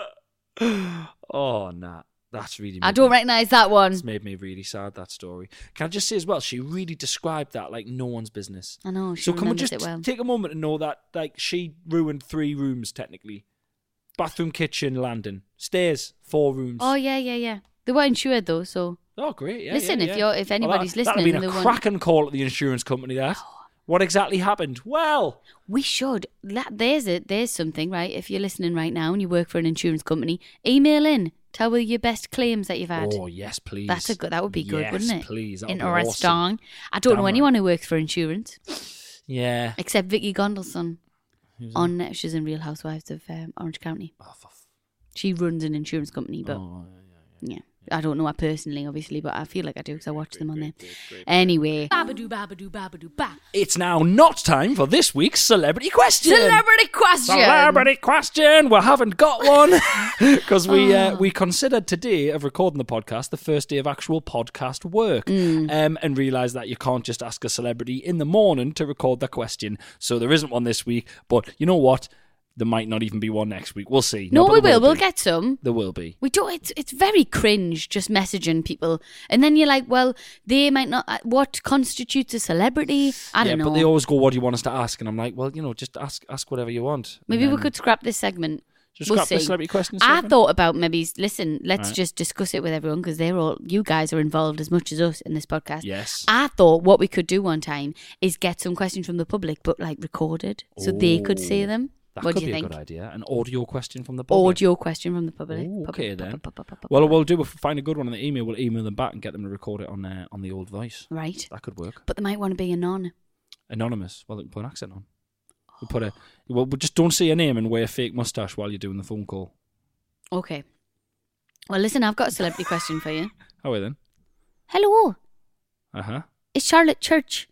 Speaker 7: Oh, nah. That's really.
Speaker 6: I
Speaker 7: made
Speaker 6: don't
Speaker 7: me-
Speaker 6: recognise that one.
Speaker 7: It's made me really sad, that story. Can I just say as well, she really described that like no one's business.
Speaker 6: I know. She
Speaker 7: So can we
Speaker 6: remembers
Speaker 7: just
Speaker 6: it well.
Speaker 7: take a moment and know that like she ruined three rooms technically. Bathroom, kitchen, landing. Stairs, four rooms.
Speaker 6: Oh yeah, yeah, yeah. They were insured though, so
Speaker 7: Oh, great. Yeah,
Speaker 6: Listen,
Speaker 7: yeah,
Speaker 6: if
Speaker 7: yeah.
Speaker 6: you're- if anybody's
Speaker 7: well, that,
Speaker 6: listening,
Speaker 7: that'd
Speaker 6: they
Speaker 7: been a
Speaker 6: want-
Speaker 7: cracking call at the insurance company, that. What exactly happened? Well,
Speaker 6: we should. That, there's it. There's something, right? If you're listening right now and you work for an insurance company, email in. Tell me your best claims that you've had.
Speaker 7: oh, yes, please.
Speaker 6: That's a good. That would be good,
Speaker 7: Yes,
Speaker 6: wouldn't it?
Speaker 7: please. That would be
Speaker 6: Interesting.
Speaker 7: awesome.
Speaker 6: I don't
Speaker 7: Damn
Speaker 6: know
Speaker 7: right.
Speaker 6: anyone who works for insurance
Speaker 7: Yeah.
Speaker 6: except Vicky Gondelson.
Speaker 7: Who's
Speaker 6: On uh, she's in Real Housewives of um, Orange County.
Speaker 7: Oh, for f-
Speaker 6: She runs an insurance company, but
Speaker 7: oh, yeah, yeah,
Speaker 6: yeah. I don't know her personally, obviously, but I feel like I do because I watch them on there. Anyway,
Speaker 3: Babadoo, babadoo, babadoo, ba.
Speaker 7: It's now not time for this week's celebrity question.
Speaker 6: celebrity question.
Speaker 7: Celebrity question. We haven't got one because we
Speaker 6: Oh.
Speaker 7: uh, we considered today of recording the podcast the first day of actual podcast work,
Speaker 6: Mm.
Speaker 7: um, and realised that you can't just ask a celebrity in the morning to record the question. So there isn't one this week. But you know what? There might not even be one next week. We'll see.
Speaker 6: No,
Speaker 7: but
Speaker 6: we
Speaker 7: there
Speaker 6: will. We'll
Speaker 7: be.
Speaker 6: get some.
Speaker 7: There will be.
Speaker 6: We don't. It's it's very cringe just messaging people, and then you're like, well, they might not. uh, What constitutes a celebrity? I
Speaker 7: yeah,
Speaker 6: don't know.
Speaker 7: but they always go, "What do you want us to ask?" And I'm like, "Well, you know, just ask ask whatever you want." And
Speaker 6: Maybe we
Speaker 7: then
Speaker 6: could scrap this segment.
Speaker 7: just
Speaker 6: we'll
Speaker 7: scrap the
Speaker 6: see.
Speaker 7: celebrity question.
Speaker 6: I
Speaker 7: segment.
Speaker 6: thought about maybe listen. Let's
Speaker 7: Right.
Speaker 6: just discuss it with everyone because they're all. You guys are involved as much as us in this podcast.
Speaker 7: Yes.
Speaker 6: I thought what we could do one time is get some questions from the public, but like recorded, so they could say
Speaker 7: Oh,
Speaker 6: them.
Speaker 7: That
Speaker 6: what
Speaker 7: could
Speaker 6: do you
Speaker 7: be
Speaker 6: think?
Speaker 7: a good idea. An audio question from the public.
Speaker 6: Audio question from the public.
Speaker 7: Ooh, okay
Speaker 6: Public,
Speaker 7: then.
Speaker 6: pu- pu- pu- pu-
Speaker 7: Well,
Speaker 6: pu-
Speaker 7: we'll do. If we find a good one in the email, we'll email them back and get them to record it on uh, on the old voice.
Speaker 6: Right.
Speaker 7: That could work.
Speaker 6: But they might want to be anon.
Speaker 7: Anonymous. Well, they can put an accent on. We put a. Well, we just don't say your name and wear a fake mustache while you're doing the phone call.
Speaker 6: Okay. Well, listen, I've got a celebrity question for you.
Speaker 7: How are then?
Speaker 6: Hello,
Speaker 7: Uh huh.
Speaker 6: it's Charlotte Church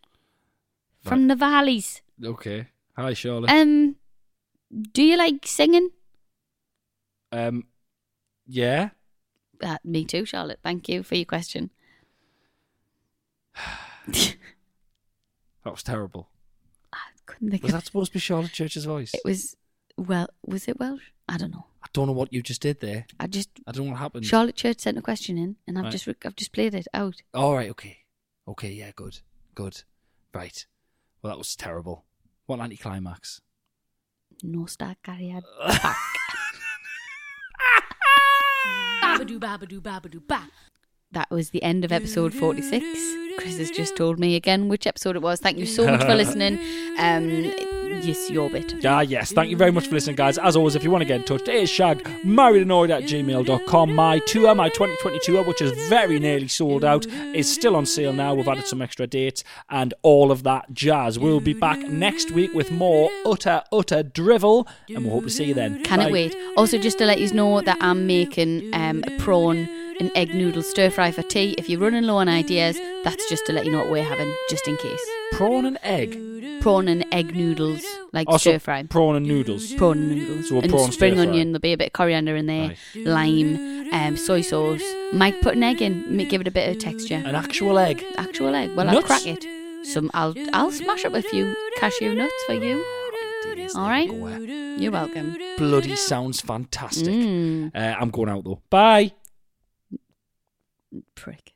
Speaker 6: from the Valleys.
Speaker 7: Okay. Hi, Charlotte.
Speaker 6: Um, do you like singing?
Speaker 7: Um. Yeah.
Speaker 6: Uh, me too, Charlotte. Thank you for your question.
Speaker 7: That was terrible.
Speaker 6: I couldn't think
Speaker 7: Was
Speaker 6: of
Speaker 7: that supposed to be Charlotte Church's voice?
Speaker 6: it. Was well, was it Welsh? I don't know.
Speaker 7: I don't know what you just did there.
Speaker 6: I just
Speaker 7: I don't know what happened.
Speaker 6: Charlotte Church sent a question in, and I've
Speaker 7: Right.
Speaker 6: just re- I've just played it out.
Speaker 7: All right. Okay. Okay. Yeah. Good. Good. Right. Well, that was terrible. What anticlimax?
Speaker 6: No star carrier.
Speaker 3: Babadoo, babadoo, babadoo, ba.
Speaker 6: that was the end of episode forty-six. Chris has just told me again which episode it was. Thank you so much for listening. Um, yes, your bit.
Speaker 7: Ah, yes. Thank you very much for listening, guys. As always, if you want to get in touch, it is shag married annoyed at gmail dot com. My tour, my twenty twenty tour, which is very nearly sold out, is still on sale now. We've added some extra dates and all of that jazz. We'll be back next week with more utter, utter drivel, and we'll hope to see you then.
Speaker 6: Cannot
Speaker 7: Bye.
Speaker 6: wait. Also, just to let you know that I'm making um, a prawn and egg noodle stir fry for tea. If you're running low on ideas, that's just to let you know what we're having, just in case.
Speaker 7: Prawn and egg?
Speaker 6: Prawn and egg noodles, like
Speaker 7: Also,
Speaker 6: stir fry.
Speaker 7: prawn and noodles.
Speaker 6: Prawn and noodles.
Speaker 7: So a
Speaker 6: and
Speaker 7: prawn
Speaker 6: spring
Speaker 7: stir fry.
Speaker 6: onion, there'll be a bit of coriander in there,
Speaker 7: Aye.
Speaker 6: lime, um, soy sauce. Might put an egg in, make- give it a bit of texture.
Speaker 7: An actual egg?
Speaker 6: Actual egg. Well, I'll
Speaker 7: Nuts?
Speaker 6: crack it. Some, I'll, I'll smash up a few cashew nuts for you. All right? You're welcome.
Speaker 7: Bloody sounds fantastic.
Speaker 6: Mm.
Speaker 7: Uh, I'm going out though. Bye.
Speaker 6: Prick.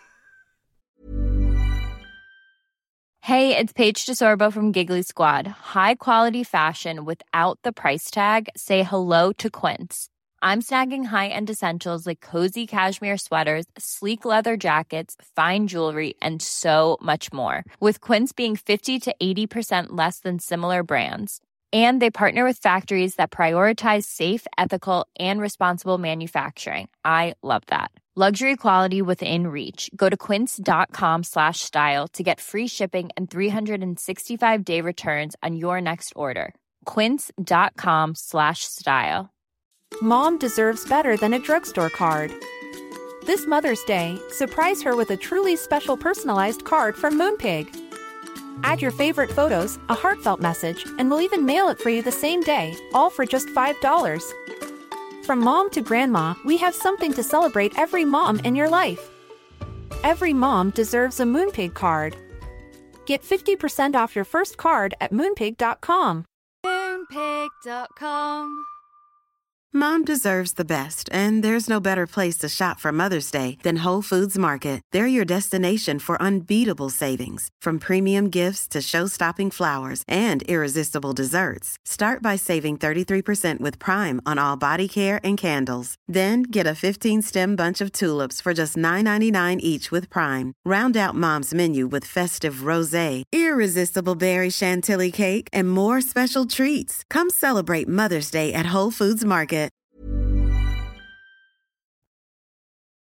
Speaker 1: Hey, it's Paige DeSorbo from Giggly Squad. High quality fashion without the price tag. Say hello to Quince. I'm snagging high-end essentials like cozy cashmere sweaters, sleek leather jackets, fine jewelry, and so much more. With Quince being fifty to eighty percent less than similar brands. And they partner with factories that prioritize safe, ethical, and responsible manufacturing. I love that. Luxury quality within reach. Go to quince.com slash style to get free shipping and three sixty-five day returns on your next order. Quince.com slash style.
Speaker 12: Mom deserves better than a drugstore card. This Mother's Day, surprise her with a truly special personalized card from Moonpig. Add your favorite photos, a heartfelt message, and we'll even mail it for you the same day, all for just five dollars. From mom to grandma, we have something to celebrate every mom in your life. Every mom deserves a Moonpig card. Get fifty percent off your first card at moonpig dot com.
Speaker 13: moonpig dot com. Mom deserves the best, and there's no better place to shop for Mother's Day than Whole Foods Market. They're your destination for unbeatable savings, from premium gifts to show-stopping flowers and irresistible desserts. Start by saving thirty-three percent with Prime on all body care and candles. Then get a fifteen-stem bunch of tulips for just nine ninety-nine each with Prime. Round out Mom's menu with festive rosé, irresistible berry chantilly cake, and more special treats. Come celebrate Mother's Day at Whole Foods Market.